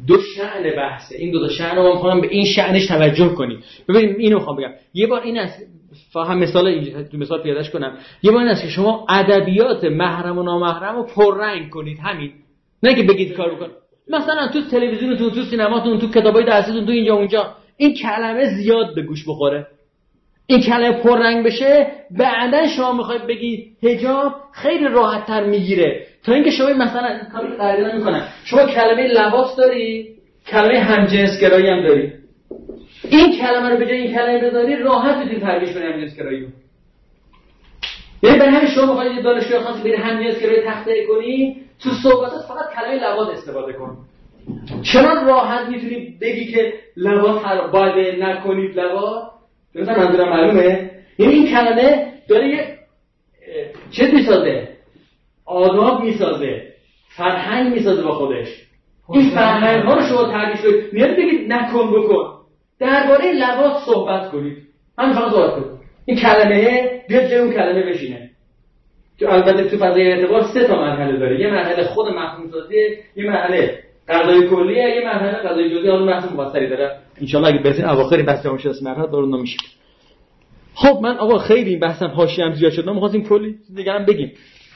دو شأن بحثه. این دو تا شأن رو من می‌خوام به این شأنش توجه کنید. ببینید اینو می‌خوام بگم. یه بار این است فهم مثال اینجا تو مثال پیادهش کنم. یه بار این است که شما ادبیات محرم و نامحرم رو پررنگ کنید، همین. نه که بگید کار بکن. مثلا تو تلویزیونتون، تو سینماتون، تو کتابای درسیتون، تو اینجا اونجا این کلمه زیاد به گوش بخوره. این کلمه پررنگ بشه، بعدن شما میخواید بگی حجاب خیلی راحت تر میگیره تا اینکه شما مثلا کاری قاعده نمیکنن. شما کلمه لباس داری، کلمه همجنسگرایی هم داری. این کلمه رو به جای این کلمه بذاری راحت میتونی ترجمهش کنی همجنسگرایی رو. یعنی برای همین شما میخواید دانشگاه خاصی بری همجنسگرایی تخته کنی، تو صحبتات فقط کلمه لباس استفاده کن. چرا راحت میتونی بگی که لباس باید نکنید لباس؟ مثلا منظورم معلومه؟ یعنی این کلمه داره یه چه میسازه؟ آداب میسازه، فرهنگ میسازه با خودش. این فرهنگ ها رو شما ترجیح کنید. میاد بگید نکن بکن. درباره لباس صحبت کنید. همین فقط صحبت کنید. این کلمه بیاد جای اون کلمه بشینه. که البته تو فضای اعتبار 3 تا مرحله داره. یه مرحله خود مفهوم سازیه، یه مرحله قضای کلیه، یه مرحله قضای جزئی. اون بحث مفصلی داره. ان شاء الله اگه برسیم اواخر بحث جامعه شناسی مرحله دارو نمیشه. خب من آقا خیلی این بحثم حاشیه‌ام زیاد شد. ما می‌خواستیم کلی دیگه هم بگیم.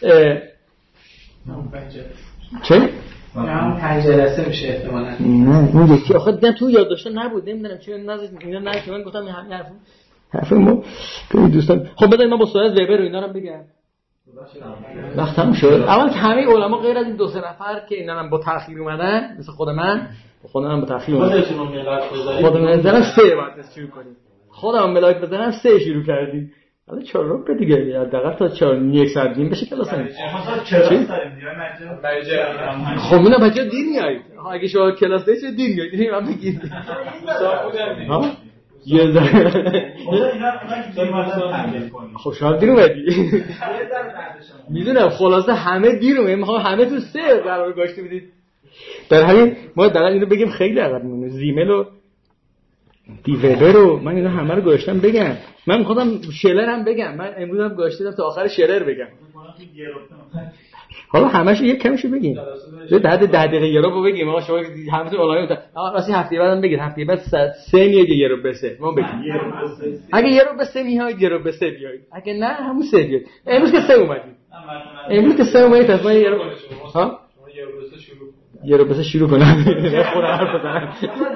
چه؟ هم 5 جلسه میشه احتمالاً. نه اون یکی آخه دیدم تو یادداشت نبود، نمیدونم چرا اینا نه که من گفتم همین حرف ما دوستان. خب بذارید من با سوال وبر و اینا رو بگم. وقت تموم شد. اول همه علما غیر از این 2-3 نفر که اینا هم با تأخیر اومدن، مثل خودم با تأخیر اومدم. خودتون ملاک بذارید. خودمون بزنم 3 بعد شروع کنیم. خودم ملاک بزنم 3 شروع کردیم. حالا 4 رو دیگه حداقل تا 4:30 ساعت دیم بشه کلاس. مثلا کلاس داریم دیگه خب اینا بچه‌ها دیر میایید. اگه شما کلاس داشتید دیر میایید. من بگید. ها؟ یه ذره خوشحال دیر اومدی. میدونم خلاصه همه دیر اومدید. میخوام همه تو 3 قرار گذاشته بدید. در همین ما دقیقاً اینو بگیم خیلی عقب میمونه. زیمل و دیولر رو من اینا همه رو گذاشتم بگم. من می‌خوام شلر هم بگم. من امروز هم گذاشتم تا آخر شلر بگم. حالا همه‌شو یک کمشو بگیم. یه 10 دقیقه یه رو بگیم. آقا شما همتون آنلاین بودن. آقا واسه هفته بعدم بگید. هفته بعد 3 میاد یه رو به 3. ما بگیم. اگه یه رو به 3 میاد یه رو به 3 بیاید. اگه نه همون 3 بیاد. امروز که 3 اومدید. امروز که 3 اومدید اصلا یه رو ها یه رو بس شروع کنم. خودم حرف بزنم.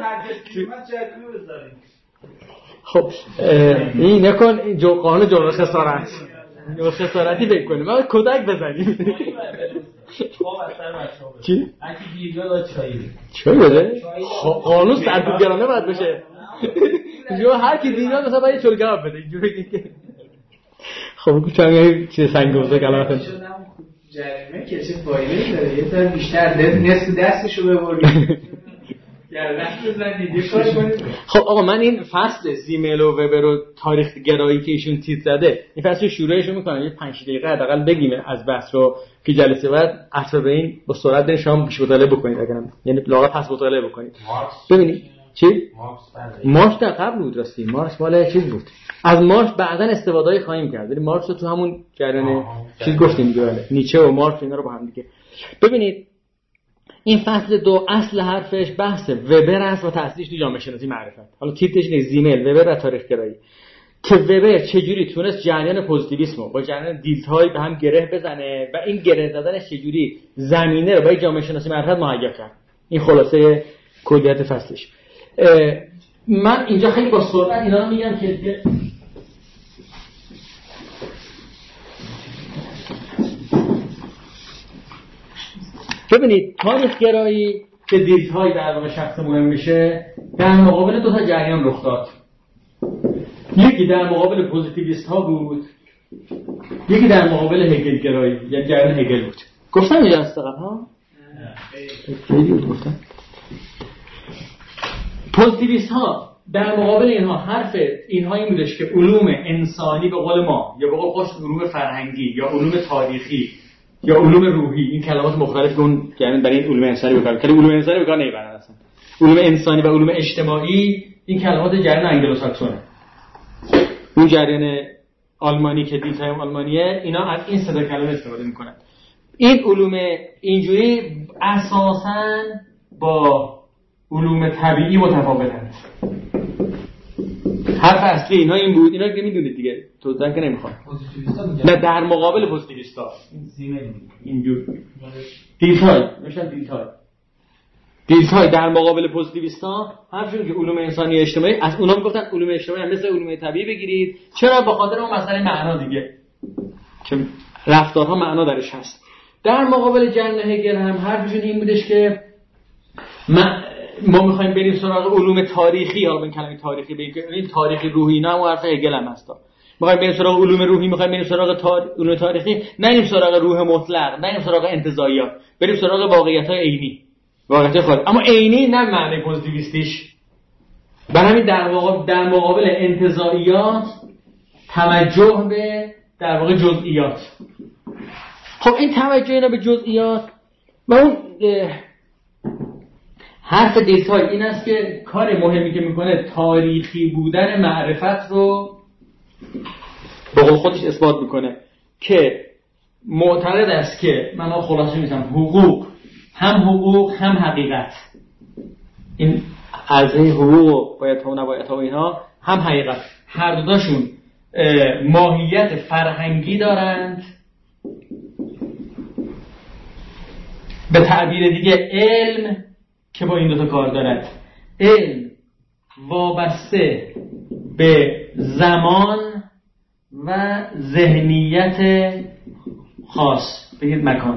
خب این نکن قانون جبران خسارت. خسارتی فکر کنیم. ما کدک بزنیم. چی؟ اگه دیرگاه داد چای بده؟ قانون سرکوبگرانه باید بشه. اینجا هر کی دیرگاه مثلا باید چلگرام بده. اینجوری که خب چون چه سنگوزه کلمه جریمه که چه فایده‌ای داره؟ یه تا بیشتر نصف دستشو ببرید. گردن بزنید یه کار کنید. خب آقا من این فصل زیمل و وبر و تاریخ گرایی که ایشون تیتر زده این فصل شروعش رو میکنم. یه 5 دقیقه حداقل بگیم از بحث رو که جلسه بعد اصلا به این با سرعت برین شما پیش مطالعه بکنید. اگرم یعنی لاغر پس مطالعه بکنید. ببینید چی؟ مارکس در قبل بود راستی. مارکس مال چیز بود. از مارکس بعداً استفاده‌ای خواهیم کرد. ولی مارکس رو تو همون جریان چیز گفتیم دیگه. نیچه و مارکس اینا رو با هم دیگه. ببینید این فصل 2 اصل حرفش بحث وبر است و تأثیرش تو جامعه شناسی معرفت. حالا تیترش اینه زیمل وبر و تاریخ گرایی. که وبر چجوری تونست جریان پوزیتیویسم با جریان دیدهای به هم گره بزنه و این گره زدنش چجوری زمینه رو برای جامعه شناسی معرفت مهیا کرد. این خلاصه کلیت فصلش. من اینجا خیلی با سرعت اینا رو میگم که ببینید تاریخ گرایی که دیدهای در واقع شخص مهم میشه در مقابل 2 تا جریان رخ داد. یکی در مقابل پوزیتیویست ها بود، یکی در مقابل هگل گرایی یا جریان هگل بود. گفتم اینجا از قبل ها؟ خیلی بود گفتم. پوزیتیویست ها در مقابل اینها حرف اینها این بودش که علوم انسانی به قول ما یا به قول خودش علوم فرهنگی یا علوم تاریخی یا علوم روحی، این کلمات مختلف که اون یعنی برای این علوم انسانی بکار کلی علوم انسانی بکار نمیبرن اصلا. علوم انسانی و علوم اجتماعی این کلمات جریان انگلوساکسونه. اون جریان آلمانی که دیدهای آلمانیه اینا از این 3 کلمه استفاده میکنن. این علوم اینجوری اساساً با علوم طبیعی متفاوتند. حرف اصلی اینا این بود، اینا که میدونید دیگه توضیح که نمیخوام. نه در مقابل پوزیتیویستا اینجور دیلتای در مقابل پوزیتیویستا همچون که علوم انسانی اجتماعی از اونا میگفتن علوم اجتماعی هم مثل علوم طبیعی بگیرید. چرا؟ به خاطر اون مسئله معنا دیگه که رفتارها معنا درش هست. در مقابل جن هگل هم حرفشون این بودش که ما میخوایم بریم سراغ علوم تاریخی. حالا این کلمه تاریخی بگیم که این تاریخی روحی نه اون حرف هگل هم هست. میخوایم بریم سراغ علوم روحی، میخوایم بریم سراغ علوم تاریخی، نه بریم سراغ روح مطلق، نه بریم سراغ انتزاعیات، بریم سراغ واقعیت‌های عینی، واقعیت خود اما عینی نه معنی پوزیتیویستیش. برای همین در مقابل انتزاعیات توجه به در واقع جزئیات. خب این توجه اینا به جزئیات و اون حرف دیلتای این است که کار مهمی که میکنه تاریخی بودن معرفت رو به قول خودش اثبات میکنه که معتقد است که من خلاصه میگم حقوق هم حقیقت، این عرضه حقوق باید ها و نباید ها و اینها هم حقیقت، هر دوتاشون ماهیت فرهنگی دارند. به تعبیر دیگه علم که با این دوتا کار دارد، علم وابسته به زمان و ذهنیت خاص، بگید مکان.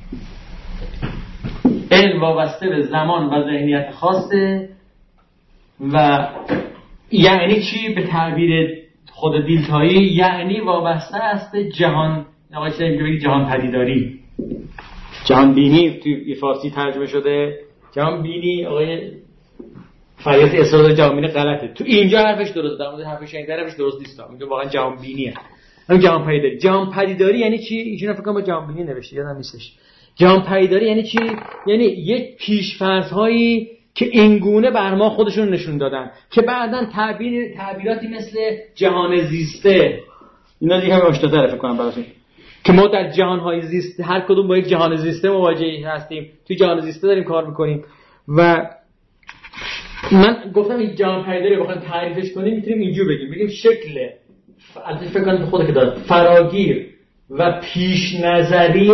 علم وابسته به زمان و ذهنیت خاصه و یعنی چی؟ به تعبیر خود دیلتایی یعنی وابسته است به جهان، نقایش بگید جهان پدیداری، جهان بینی توی فارسی ترجمه شده جهان بینی. آقای فریات اصرار جهان بینی غلطه، تو اینجا حرفش درسته، در مورد حرفش این طرفش درست نیست، میگه واقعا جهان بینیه، هم جهان پدیداری. جهان پدیداری یعنی چی؟ ایشون فکر کنم با جهان بینی نوشته، یادم نیستش. جهان پدیداری یعنی چی؟ یعنی یک پیش‌فرض‌هایی که اینگونه بر ما خودشون نشون دادن که بعداً تعبیراتی مثل جهان زیسته، اینا دیگه هم آشناتره فکر کنم براتون، که ما در جهان‌های زیسته هر کدوم با یک جهان زیسته مواجه هستیم، توی جهان زیسته داریم کار می‌کنیم. و من گفتم این جهان پدیداری بخوایم تعریفش کنیم میتونیم اینجور بگیم شکل البته فکر کنم خود که داره فراگیر و پیش نظری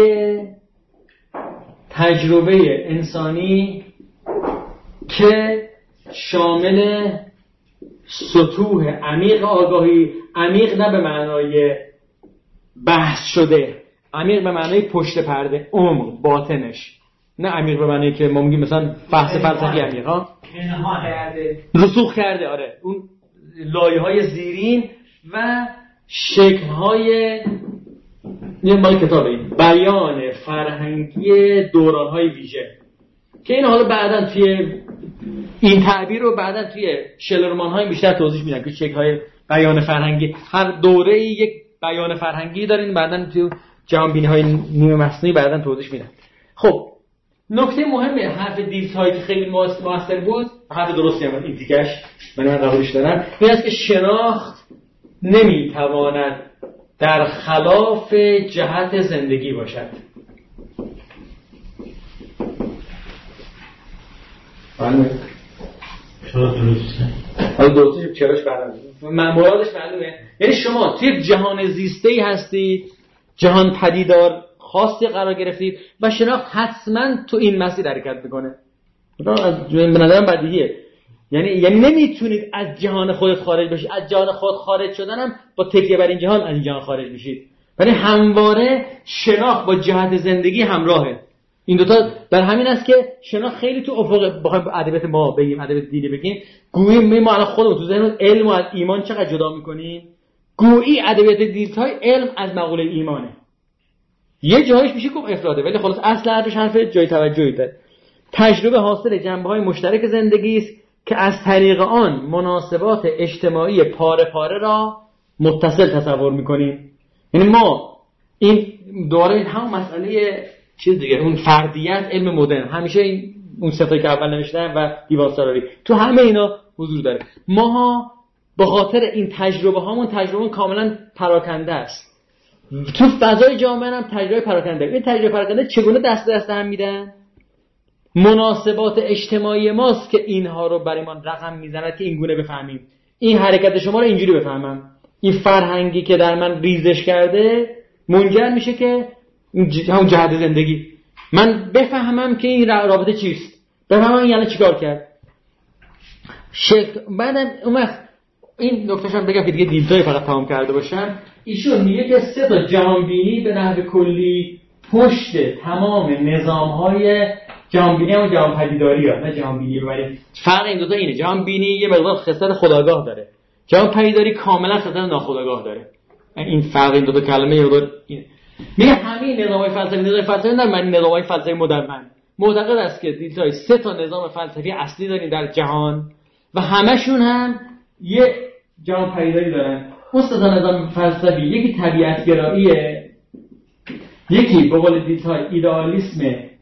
تجربه انسانی که شامل سطوح عمیق آگاهی، عمیق نه به معنای بحث شده، عمیق به معنای پشت پرده، عمق، باطنش، نه عمیق به معنی که ما میگیم مثلا بحث فلسفی عمیق ها رسوخ کرده. آره اون لایه‌های زیرین و شکل‌های مال کتابه بیان فرهنگی دوران‌های ویژه که این حالا بعداً توی این تعبیر رو بعداً توی شلرمان‌های بیشتر توضیح میدن که شکل‌های بیان فرهنگی هر دوره‌ای یک بیان فرهنگی دارین، بعداً توی جهانبینی‌های نیمه مصنوعی بعداً توضیح میدن. خب نکته مهمه حرف دیلتای که خیلی موثر بود، حرف درستی هم این دیگه‌اش من قبولش دارم، این است که شناخت نمیتواند در خلاف جهت زندگی باشد. بله چرا درسته؟ حالا درسته چراش برام مرادش معلومه، یعنی شما توی جهان زیسته‌ای هستید، جهان پدیدار خاصی قرار گرفتید و شناخت حتما تو این مسیر حرکت میکنه. به نظرم بدیهیه. یعنی نمیتونید از جهان خودت خارج بشید، از جهان خود خارج شدن هم با تکیه بر این جهان از این جهان خارج بشید. ولی همواره شناخت با جهت زندگی همراهه. این دوتا در همین است که شناخت خیلی تو افق، بخوایم ادبیات ما بگیم، ادبیات دینی بگیم، گویی ما الان خودمون تو ذهن علم و از ایمان چقدر جدا میکنیم. گویی ادبیات دیلتای علم از مقوله ایمانه. یه جایش میشه گفت افراده، ولی خلاص اصل حرفش حرف جای توجهی داره. تجربه حاصل جنبه‌های مشترک زندگی است که از طریق آن مناسبات اجتماعی پاره پاره را متصل تصور می‌کنیم. یعنی ما این دوره هم مسئله چیز دیگه، اون فردیت علم مدرن همیشه این اون صفایی که اول نوشتن و دیوان سرایی تو همه اینا حضور داره. ما به خاطر این تجربه هامون تجربه کاملا پراکنده است. تو فضای جامعه هم تجربه پراکنده. این تجربه پراکنده چگونه دست به دست هم میدن؟ مناسبات اجتماعی ماست که اینها رو برای ما رقم میزند که این گونه بفهمیم. این حرکت شما رو اینجوری بفهمم. این فرهنگی که در من ریزش کرده منجر میشه که همون جهت زندگی من بفهمم که این رابطه چیست، بفهمم یعنی چیکار کرد. بعدم این نکتهش هم بگم که دیگه دیلتای فقط تمام کرده باشم. ایشون میگه که 3 تا جهانبینی به نحو کلی پشت تمام نظام‌های جهانبینی و جهانپدیداری ها، نه جهانبینی ببرید. فرق این دو تا اینه. جهانبینی یه مقدار خصلت خودآگاه داره، جهانپدیداری کاملا خصلت ناخودآگاه داره. این فرق این دو تا کلمه یه مقدار اینه. میگه همین نظام‌های فلسفی نه، من نظام‌های فلسفی مدون معتقد است که دیلتای 3 تا نظام فلسفی اصلی داریم در جهان و همشون هم یه جهانپدیداری دارن. اون 3 تا نظام فلسفی یکی طبیعت‌گراییه، یکی به قول دیلتای ایدئالیسم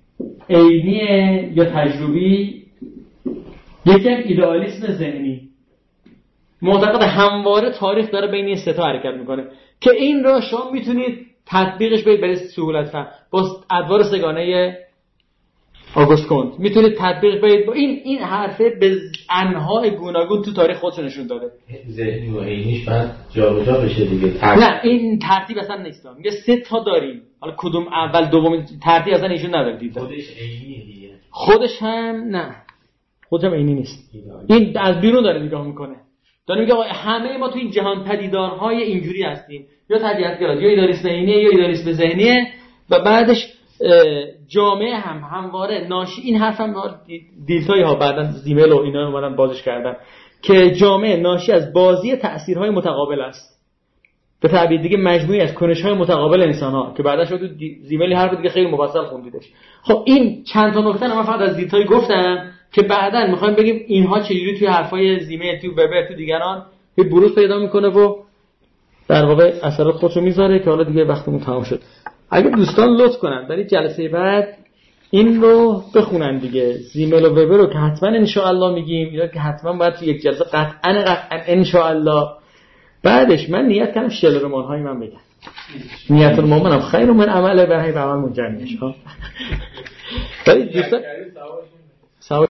عینیه یا تجربی، یکی هم ایدئالیسم ذهنی. معتقد همواره تاریخ داره بین این 3 تا حرکت میکنه که این را شما میتونید تطبیقش برید سهولت فهم با ادوار سگانه آگوست کنت میتونید تطبیق برید با این حرفه به انواع گوناگون تو تاریخ خودش نشون داده. ذهنی و عینیش بعد جابجا بشه دیگه. نه این ترتیب اصلا نیست. میگه 3 تا داریم، حالا کدوم اول دوم ترتیب اصلا ایشون نداره. دید خودش عینیه دیگه. خودش هم نه، خودش هم عینی نیست. این از بیرون داره نگاه میکنه. داره میگه همه ما تو این جهان پدیدارهای اینجوری هستیم، یا طبیعت‌گرا یا ایدئالیسم عینیه یا ایدئالیسم ذهنیه و بعدش جامعه هم همواره ناشی. این حرف هم دیلتایی ها بعدن زیمل و اینا اومدن بازش کردن که جامعه ناشی از بازی تأثیرهای متقابل است، به تعبیر دیگه مجموعی از کنش‌های متقابل انسان‌ها که بعدش رو زیملی حرف دیگه خیلی مفصل خوندیدش. خب این چند تا نکته من فقط از دیلتایی گفتم که بعدن می‌خوایم بگیم اینها چجوری توی حرفای زیمل، توی وبر، توی دیگران به بروز پیدا میکنه و در واقع اثرات خودشو میذاره که حالا دیگه وقتمون تمام شد. اگه دوستان لطف کنن برای جلسه بعد این رو بخونن دیگه، زیمل و وبر رو که حتما ان شاء الله میگیم، یا که حتما باید تو یک جلسه قطعا ان شاء الله. بعدش من نیت کردم شلرمان های من بگم. نیت المؤمن هم خیر من عمله به عمل منجر میشه. ولی دوستان